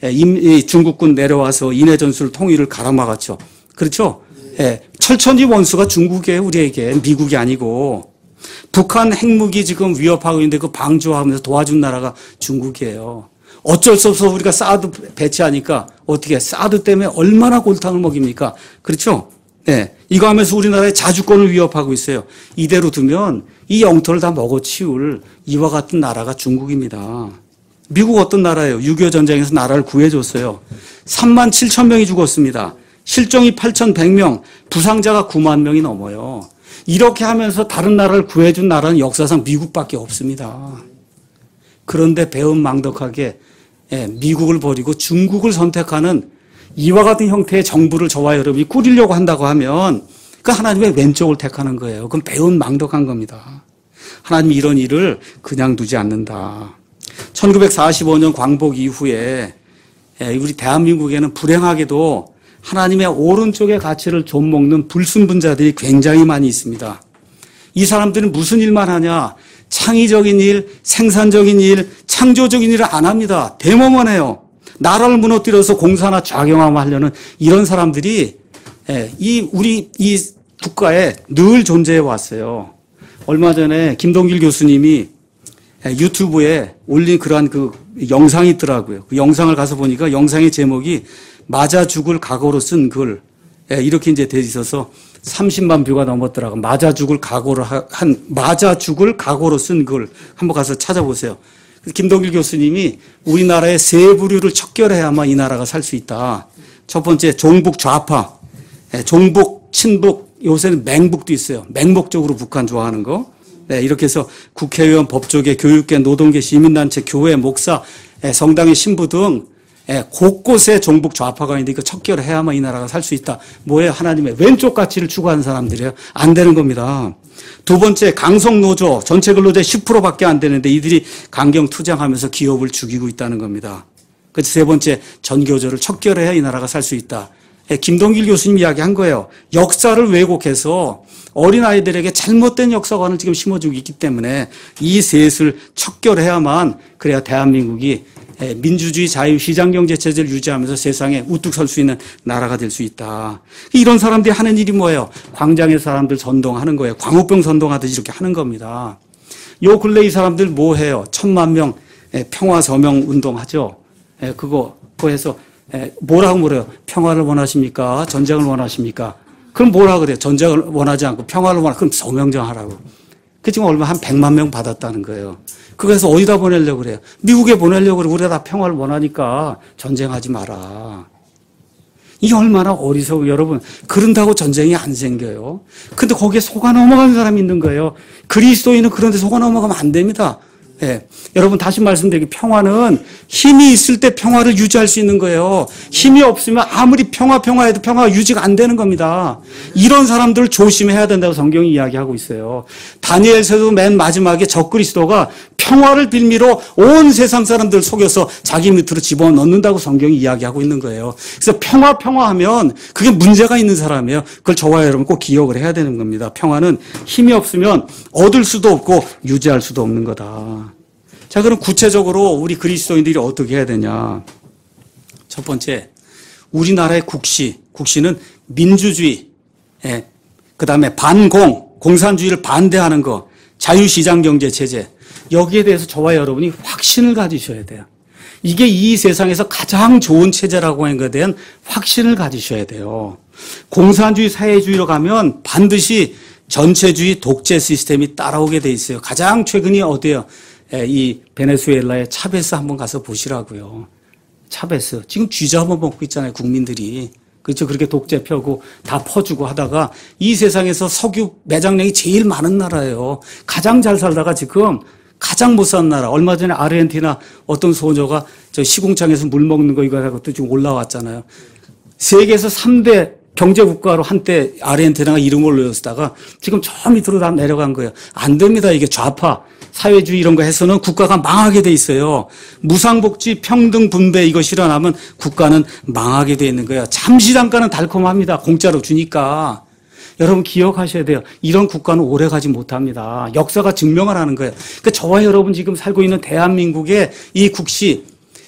중국군 내려와서 인해 전술 통일을 가로막았죠. 그렇죠? 예. 철천지 원수가 중국이에요, 우리에게. 미국이 아니고. 북한 핵무기 지금 위협하고 있는데 그 방조하면서 도와준 나라가 중국이에요. 어쩔 수 없어 우리가 사드 배치하니까 어떻게 사드 때문에 얼마나 골탕을 먹입니까? 그렇죠? 네. 이거 하면서 우리나라의 자주권을 위협하고 있어요. 이대로 두면 이 영토를 다 먹어치울 이와 같은 나라가 중국입니다. 미국 어떤 나라예요? 6.25 전쟁에서 나라를 구해줬어요. 3만 7천 명이 죽었습니다. 실종이 8,100명, 부상자가 9만 명이 넘어요. 이렇게 하면서 다른 나라를 구해준 나라는 역사상 미국밖에 없습니다. 그런데 배은망덕하게 미국을 버리고 중국을 선택하는 이와 같은 형태의 정부를 저와 여러분이 꾸리려고 한다고 하면 그 하나님의 왼쪽을 택하는 거예요. 그건 배은망덕한 겁니다. 하나님이 이런 일을 그냥 두지 않는다. 1945년 광복 이후에 우리 대한민국에는 불행하게도 하나님의 오른쪽의 가치를 좀먹는 불순분자들이 굉장히 많이 있습니다. 이 사람들은 무슨 일만 하냐? 창의적인 일, 생산적인 일, 창조적인 일을 안 합니다. 대모만 해요. 나라를 무너뜨려서 공사나 작용하면 하려는 이런 사람들이 우리 국가에 늘 존재해 왔어요. 얼마 전에 김동길 교수님이 유튜브에 올린 그러한 그 영상이 있더라고요. 그 영상을 가서 보니까 영상의 제목이 맞아 죽을 각오로 쓴 글. 이렇게 이제 돼 있어서 30만 뷰가 넘었더라고요. 맞아 죽을 각오로 쓴 글. 한번 가서 찾아보세요. 김동길 교수님이 우리나라의 세 부류를 척결해야만 이 나라가 살 수 있다. 첫 번째, 종북 좌파. 종북, 친북, 요새는 맹북도 있어요. 맹목적으로 북한 좋아하는 거. 이렇게 해서 국회의원, 법조계, 교육계, 노동계, 시민단체, 교회, 목사, 성당의 신부 등 곳곳에 종북 좌파가 있는데 이거 척결해야만 이 나라가 살 수 있다. 뭐예요? 하나님의 왼쪽 가치를 추구하는 사람들이에요. 안 되는 겁니다. 두 번째, 강성노조, 전체 근로자 10%밖에 안 되는데 이들이 강경투쟁하면서 기업을 죽이고 있다는 겁니다. 그래서 세 번째, 전교조를 척결해야 이 나라가 살 수 있다. 김동길 교수님 이야기한 거예요. 역사를 왜곡해서 어린아이들에게 잘못된 역사관을 지금 심어주고 있기 때문에 이 셋을 척결해야만 그래야 대한민국이 민주주의 자유시장경제 체제를 유지하면서 세상에 우뚝 설 수 있는 나라가 될 수 있다. 이런 사람들이 하는 일이 뭐예요? 광장에 사람들 선동하는 거예요. 광우병 선동하듯이 이렇게 하는 겁니다. 요 근래 이 사람들 뭐 해요? 1,000만 명 평화 서명 운동하죠. 그거 해서 뭐라고 물어요? 평화를 원하십니까? 전쟁을 원하십니까? 그럼 뭐라 그래요? 전쟁을 원하지 않고 평화를 그럼 서명장 하라고. 그 지금 얼마 한 100만 명 받았다는 거예요. 그래서 어디다 보내려고 그래요? 미국에 보내려고 그래요. 우리가 다 평화를 원하니까 전쟁하지 마라. 이게 얼마나 어리석고 여러분 그런다고 전쟁이 안 생겨요. 근데 거기에 속아 넘어가는 사람이 있는 거예요. 그리스도인은 그런데 속아 넘어가면 안 됩니다. 예. 여러분 다시 말씀드리기 평화는 힘이 있을 때 평화를 유지할 수 있는 거예요. 힘이 없으면 아무리 평화해도 평화가 유지가 안 되는 겁니다. 이런 사람들을 조심해야 된다고 성경이 이야기하고 있어요. 다니엘서도 맨 마지막에 적그리스도가 평화를 빌미로 온 세상 사람들 속여서 자기 밑으로 집어넣는다고 성경이 이야기하고 있는 거예요. 그래서 평화하면 그게 문제가 있는 사람이에요. 그걸 저와 여러분 꼭 기억을 해야 되는 겁니다. 평화는 힘이 없으면 얻을 수도 없고 유지할 수도 없는 거다. 자, 그럼 구체적으로 우리 그리스도인들이 어떻게 해야 되냐? 첫 번째, 우리나라의 국시는 민주주의, 그 다음에 공산주의를 반대하는 거, 자유시장경제 체제, 여기에 대해서 저와 여러분이 확신을 가지셔야 돼요. 이게 이 세상에서 가장 좋은 체제라고 하는 것에 대한 확신을 가지셔야 돼요. 공산주의, 사회주의로 가면 반드시 전체주의, 독재 시스템이 따라오게 돼 있어요. 가장 최근이 어디예요? 이 베네수엘라의 차베스 한번 가서 보시라고요. 차베스. 지금 쥐자 한번 먹고 있잖아요, 국민들이. 그렇죠. 그렇게 독재 펴고 다 퍼주고 하다가 이 세상에서 석유 매장량이 제일 많은 나라예요. 가장 잘 살다가 지금 가장 못 사는 나라. 얼마 전에 아르헨티나 어떤 소녀가 저 시궁창에서 물 먹는 거 이거 하고 또 지금 올라왔잖아요. 세계에서 3대 경제국가로 한때 아르헨티나가 이름을 올렸다가 지금 저 밑으로 다 내려간 거예요. 안 됩니다. 이게 좌파, 사회주의 이런 거 해서는 국가가 망하게 돼 있어요. 무상복지, 평등, 분배 이거 실현하면 국가는 망하게 돼 있는 거예요. 잠시 잠깐은 달콤합니다. 공짜로 주니까. 여러분 기억하셔야 돼요. 이런 국가는 오래 가지 못합니다. 역사가 증명을 하는 거예요. 그러니까 저와 여러분 지금 살고 있는 대한민국의 이 국시,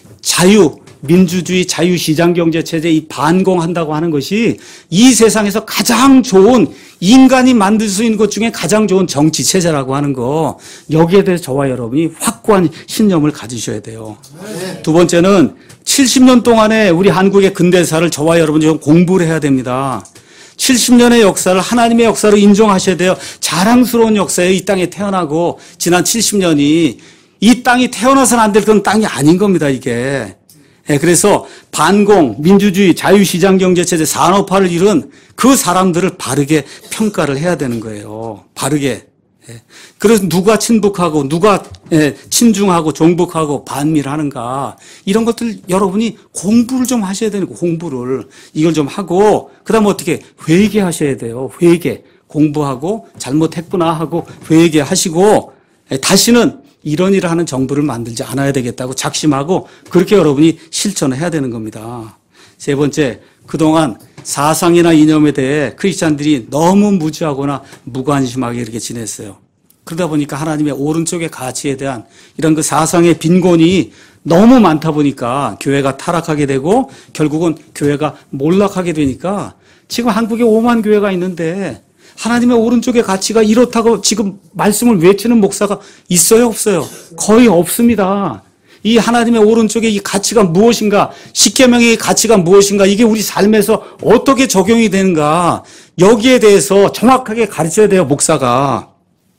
민주주의 자유시장경제체제 이 반공한다고 하는 것이 이 세상에서 가장 좋은 인간이 만들 수 있는 것 중에 가장 좋은 정치체제라고 하는 거 여기에 대해서 저와 여러분이 확고한 신념을 가지셔야 돼요. 두 번째는 70년 동안의 우리 한국의 근대사를 저와 여러분이 좀 공부를 해야 됩니다. 70년의 역사를 하나님의 역사로 인정하셔야 돼요. 자랑스러운 역사에 이 땅에 태어나고 지난 70년이 이 땅이 태어나서는 안 될 그런 땅이 아닌 겁니다, 이게. 그래서 반공, 민주주의, 자유시장경제체제, 산업화를 이룬 그 사람들을 바르게 평가를 해야 되는 거예요. 바르게. 그래서 누가 친북하고 누가 친중하고 종북하고 반미하는가 이런 것들 여러분이 공부를 좀 하셔야 되는 거예요. 공부를. 이걸 좀 하고 그다음 어떻게 회개하셔야 돼요. 회개. 공부하고 잘못했구나 하고 회개하시고 다시는 이런 일을 하는 정부를 만들지 않아야 되겠다고 작심하고 그렇게 여러분이 실천을 해야 되는 겁니다. 세 번째, 그동안 사상이나 이념에 대해 크리스찬들이 너무 무지하거나 무관심하게 이렇게 지냈어요. 그러다 보니까 하나님의 오른쪽의 가치에 대한 이런 그 사상의 빈곤이 너무 많다 보니까 교회가 타락하게 되고 결국은 교회가 몰락하게 되니까 지금 한국에 5만 교회가 있는데 하나님의 오른쪽의 가치가 이렇다고 지금 말씀을 외치는 목사가 있어요, 없어요? 거의 없습니다. 이 하나님의 오른쪽의 이 가치가 무엇인가, 십계명의 가치가 무엇인가, 이게 우리 삶에서 어떻게 적용이 되는가, 여기에 대해서 정확하게 가르쳐야 돼요, 목사가.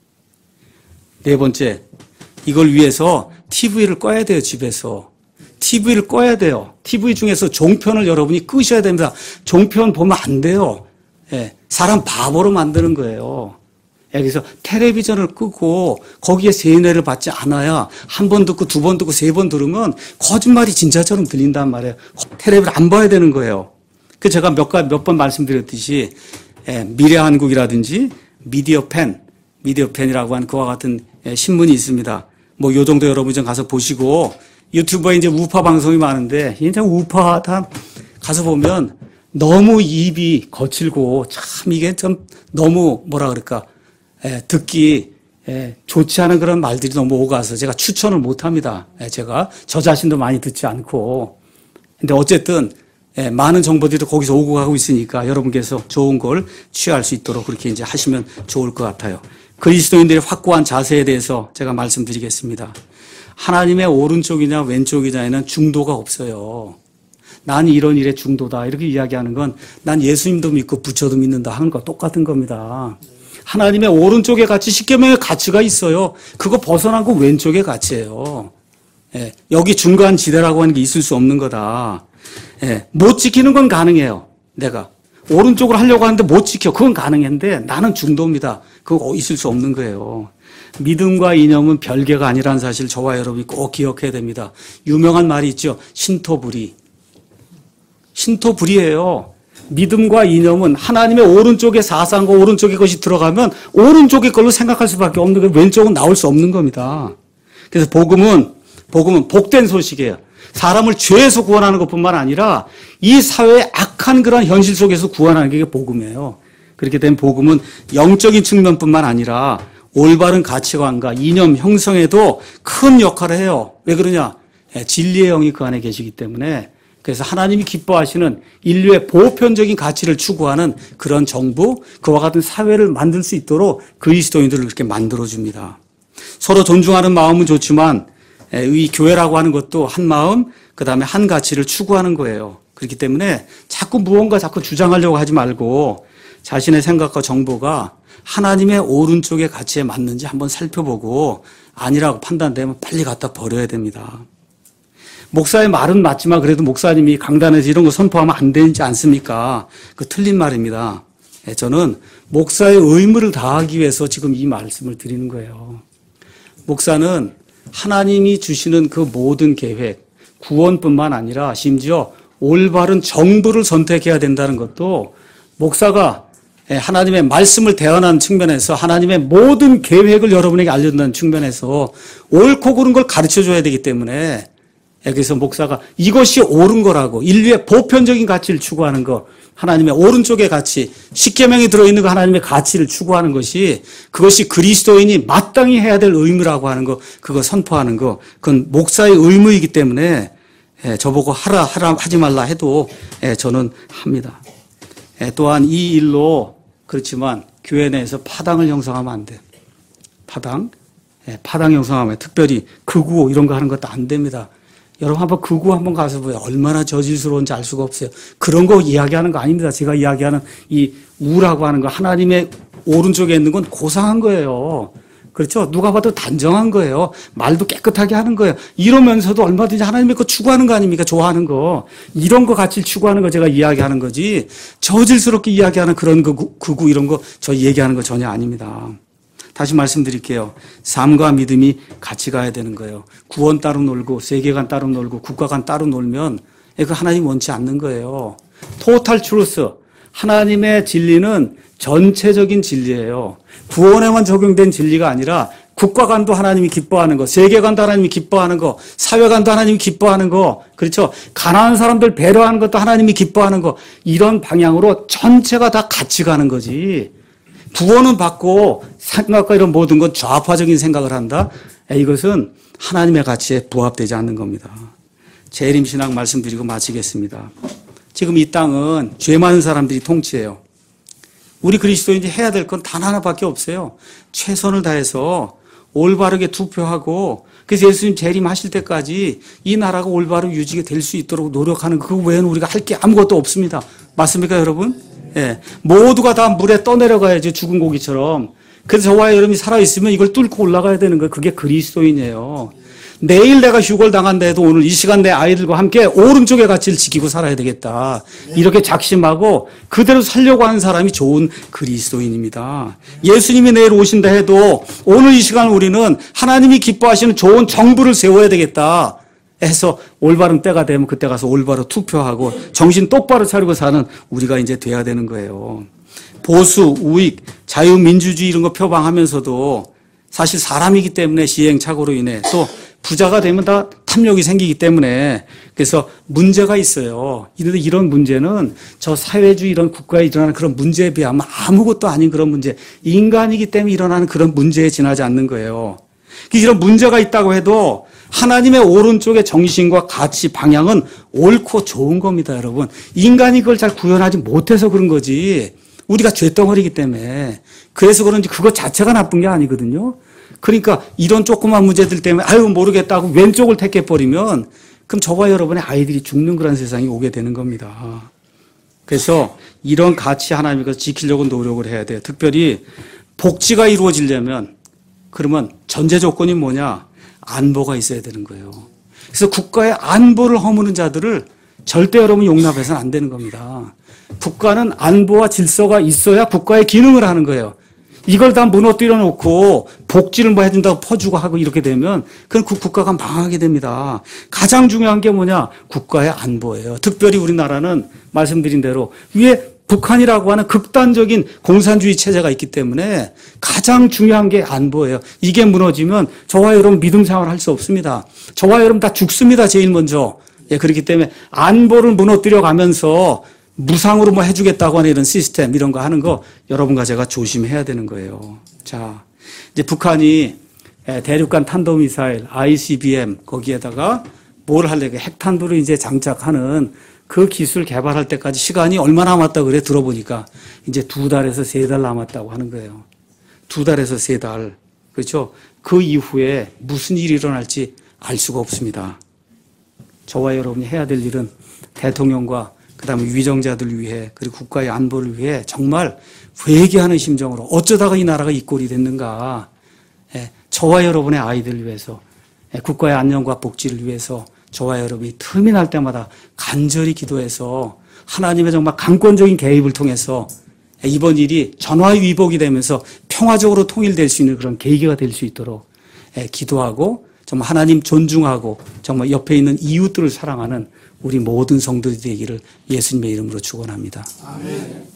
네 번째, 이걸 위해서 TV를 꺼야 돼요, 집에서. TV를 꺼야 돼요. TV 중에서 종편을 여러분이 끄셔야 됩니다. 종편 보면 안 돼요. 사람 바보로 만드는 거예요. 그래서 텔레비전을 끄고 거기에 세뇌를 받지 않아야 한 번 듣고 두 번 듣고 세 번 들으면 거짓말이 진짜처럼 들린단 말이에요. 텔레비를 안 봐야 되는 거예요. 그 제가 몇 번 말씀드렸듯이 미래한국이라든지 미디어펜이라고 하는 그와 같은 신문이 있습니다. 뭐 요 정도 여러분 좀 가서 보시고 유튜브에 이제 우파 방송이 많은데 이제 우파 다 가서 보면 너무 입이 거칠고 참 이게 좀 너무 뭐라 그럴까 듣기 좋지 않은 그런 말들이 너무 오가서 제가 추천을 못 합니다. 제가 저 자신도 많이 듣지 않고 근데 어쨌든 많은 정보들이 거기서 오고 가고 있으니까 여러분께서 좋은 걸 취할 수 있도록 그렇게 이제 하시면 좋을 것 같아요. 그리스도인들의 확고한 자세에 대해서 제가 말씀드리겠습니다. 하나님의 오른쪽이냐 왼쪽이냐에는 중도가 없어요. 난 이런 일에 중도다 이렇게 이야기하는 건 난 예수님도 믿고 부처도 믿는다 하는 거 똑같은 겁니다. 하나님의 오른쪽에 가치, 십계명의 가치가 있어요. 그거 벗어난 건 왼쪽의 가치예요. 예, 여기 중간 지대라고 하는 게 있을 수 없는 거다. 예, 못 지키는 건 가능해요. 내가 오른쪽으로 하려고 하는데 못 지켜. 그건 가능한데 나는 중도입니다. 그거 있을 수 없는 거예요. 믿음과 이념은 별개가 아니라는 사실 저와 여러분이 꼭 기억해야 됩니다. 유명한 말이 있죠. 신토불이. 신토불이에요. 믿음과 이념은 하나님의 오른쪽에 사상과 오른쪽의 것이 들어가면 오른쪽의 걸로 생각할 수밖에 없는 거예요. 왼쪽은 나올 수 없는 겁니다. 그래서 복음은 복된 소식이에요. 사람을 죄에서 구원하는 것뿐만 아니라 이 사회의 악한 그런 현실 속에서 구원하는 게 복음이에요. 그렇게 된 복음은 영적인 측면뿐만 아니라 올바른 가치관과 이념 형성에도 큰 역할을 해요. 왜 그러냐? 진리의 영이 그 안에 계시기 때문에. 그래서 하나님이 기뻐하시는 인류의 보편적인 가치를 추구하는 그런 정부, 그와 같은 사회를 만들 수 있도록 그리스도인들을 이렇게 만들어줍니다. 서로 존중하는 마음은 좋지만 이 교회라고 하는 것도 한 마음, 그 다음에 한 가치를 추구하는 거예요. 그렇기 때문에 자꾸 주장하려고 하지 말고 자신의 생각과 정보가 하나님의 오른쪽의 가치에 맞는지 한번 살펴보고 아니라고 판단되면 빨리 갖다 버려야 됩니다. 목사의 말은 맞지만 그래도 목사님이 강단에서 이런 거 선포하면 안 되지 않습니까? 그 틀린 말입니다. 저는 목사의 의무를 다하기 위해서 지금 이 말씀을 드리는 거예요. 목사는 하나님이 주시는 그 모든 계획, 구원뿐만 아니라 심지어 올바른 정부를 선택해야 된다는 것도 목사가 하나님의 말씀을 대언하는 측면에서 하나님의 모든 계획을 여러분에게 알려준다는 측면에서 옳고 그른 걸 가르쳐줘야 되기 때문에 그래서 목사가 이것이 옳은 거라고 인류의 보편적인 가치를 추구하는 거 하나님의 오른쪽의 가치 십계명이 들어있는 거 하나님의 가치를 추구하는 것이 그것이 그리스도인이 마땅히 해야 될 의무라고 하는 거 그거 선포하는 거 그건 목사의 의무이기 때문에 저보고 하라 하지 말라 해도 저는 합니다. 또한 이 일로 그렇지만 교회 내에서 파당을 형성하면 안 돼요. 파당 형성하면 특별히 극우 이런 거 하는 것도 안 됩니다. 여러분 한번 극우 한번 가서 보세요. 얼마나 저질스러운지 알 수가 없어요. 그런 거 이야기하는 거 아닙니다. 제가 이야기하는 이 우라고 하는 거 하나님의 오른쪽에 있는 건 고상한 거예요. 그렇죠? 누가 봐도 단정한 거예요. 말도 깨끗하게 하는 거예요. 이러면서도 얼마든지 하나님의 거 추구하는 거 아닙니까? 좋아하는 거. 이런 거 같이 추구하는 거 제가 이야기하는 거지 저질스럽게 이야기하는 그런 극우 이런 거 저 얘기하는 거 전혀 아닙니다. 다시 말씀드릴게요. 삶과 믿음이 같이 가야 되는 거예요. 구원 따로 놀고 세계관 따로 놀고 국가관 따로 놀면 그 하나님 원치 않는 거예요. 토탈 트루스. 하나님의 진리는 전체적인 진리예요. 구원에만 적용된 진리가 아니라 국가관도 하나님이 기뻐하는 거, 세계관도 하나님이 기뻐하는 거, 사회관도 하나님이 기뻐하는 거, 그렇죠? 가난한 사람들 배려하는 것도 하나님이 기뻐하는 거, 이런 방향으로 전체가 다 같이 가는 거지. 구원은 받고 생각과 이런 모든 건 좌파적인 생각을 한다? 이것은 하나님의 가치에 부합되지 않는 겁니다. 재림신앙 말씀드리고 마치겠습니다. 지금 이 땅은 죄 많은 사람들이 통치해요. 우리 그리스도인이 해야 될 건 단 하나밖에 없어요. 최선을 다해서 올바르게 투표하고 그래서 예수님 재림하실 때까지 이 나라가 올바르게 유지가 될 수 있도록 노력하는 그 외에는 우리가 할 게 아무것도 없습니다. 맞습니까 여러분? 예, 모두가 다 물에 떠내려가야지 죽은 고기처럼. 그래서 저와 여러분이 살아있으면 이걸 뚫고 올라가야 되는 거예요. 그게 그리스도인이에요. 내일 내가 휴거를 당한다 해도 오늘 이 시간 내 아이들과 함께 오른쪽의 가치를 지키고 살아야 되겠다. 이렇게 작심하고 그대로 살려고 하는 사람이 좋은 그리스도인입니다. 예수님이 내일 오신다 해도 오늘 이 시간 우리는 하나님이 기뻐하시는 좋은 정부를 세워야 되겠다 해서 올바른 때가 되면 그때 가서 올바로 투표하고 정신 똑바로 차리고 사는 우리가 이제 돼야 되는 거예요. 보수, 우익, 자유민주주의 이런 거 표방하면서도 사실 사람이기 때문에 시행착오로 인해 또 부자가 되면 다 탐욕이 생기기 때문에 그래서 문제가 있어요. 이런데 이런 문제는 저 사회주의 이런 국가에 일어나는 그런 문제에 비하면 아무것도 아닌 그런 문제, 인간이기 때문에 일어나는 그런 문제에 지나지 않는 거예요. 이런 문제가 있다고 해도 하나님의 오른쪽의 정신과 가치, 방향은 옳고 좋은 겁니다, 여러분. 인간이 그걸 잘 구현하지 못해서 그런 거지. 우리가 죄덩어리이기 때문에. 그래서 그런지 그것 자체가 나쁜 게 아니거든요. 그러니까 이런 조그만 문제들 때문에 아유 모르겠다고 왼쪽을 택해버리면 그럼 저와 여러분의 아이들이 죽는 그런 세상이 오게 되는 겁니다. 그래서 이런 가치 하나님께서 지키려고 노력을 해야 돼요. 특별히 복지가 이루어지려면 그러면 전제 조건이 뭐냐? 안보가 있어야 되는 거예요. 그래서 국가의 안보를 허무는 자들을 절대 여러분 용납해서는 안 되는 겁니다. 국가는 안보와 질서가 있어야 국가의 기능을 하는 거예요. 이걸 다 무너뜨려 놓고 복지를 뭐 해준다고 퍼주고 하고 이렇게 되면 그건 그 국가가 망하게 됩니다. 가장 중요한 게 뭐냐? 국가의 안보예요. 특별히 우리나라는 말씀드린 대로 위에 북한이라고 하는 극단적인 공산주의 체제가 있기 때문에 가장 중요한 게 안보예요. 이게 무너지면 저와 여러분 믿음 생활을 할 수 없습니다. 저와 여러분 다 죽습니다. 제일 먼저. 예, 그렇기 때문에 안보를 무너뜨려 가면서 무상으로 뭐 해주겠다고 하는 이런 시스템 이런 거 하는 거 여러분과 제가 조심해야 되는 거예요. 자, 이제 북한이 대륙간 탄도미사일 ICBM 거기에다가 뭘 하려고 핵탄두를 이제 장착하는 그 기술 개발할 때까지 시간이 얼마나 남았다고 그래 들어보니까 이제 2달에서 3달 남았다고 하는 거예요. 2달에서 3달. 그렇죠? 그 이후에 무슨 일이 일어날지 알 수가 없습니다. 저와 여러분이 해야 될 일은 대통령과 그다음에 위정자들을 위해 그리고 국가의 안보를 위해 정말 회개하는 심정으로 어쩌다가 이 나라가 이 꼴이 됐는가. 저와 여러분의 아이들을 위해서 국가의 안녕과 복지를 위해서 저와 여러분이 틈이 날 때마다 간절히 기도해서 하나님의 정말 강권적인 개입을 통해서 이번 일이 전화위복이 되면서 평화적으로 통일될 수 있는 그런 계기가 될 수 있도록 기도하고 정말 하나님 존중하고 정말 옆에 있는 이웃들을 사랑하는 우리 모든 성도들이 되기를 예수님의 이름으로 축원합니다. 아멘.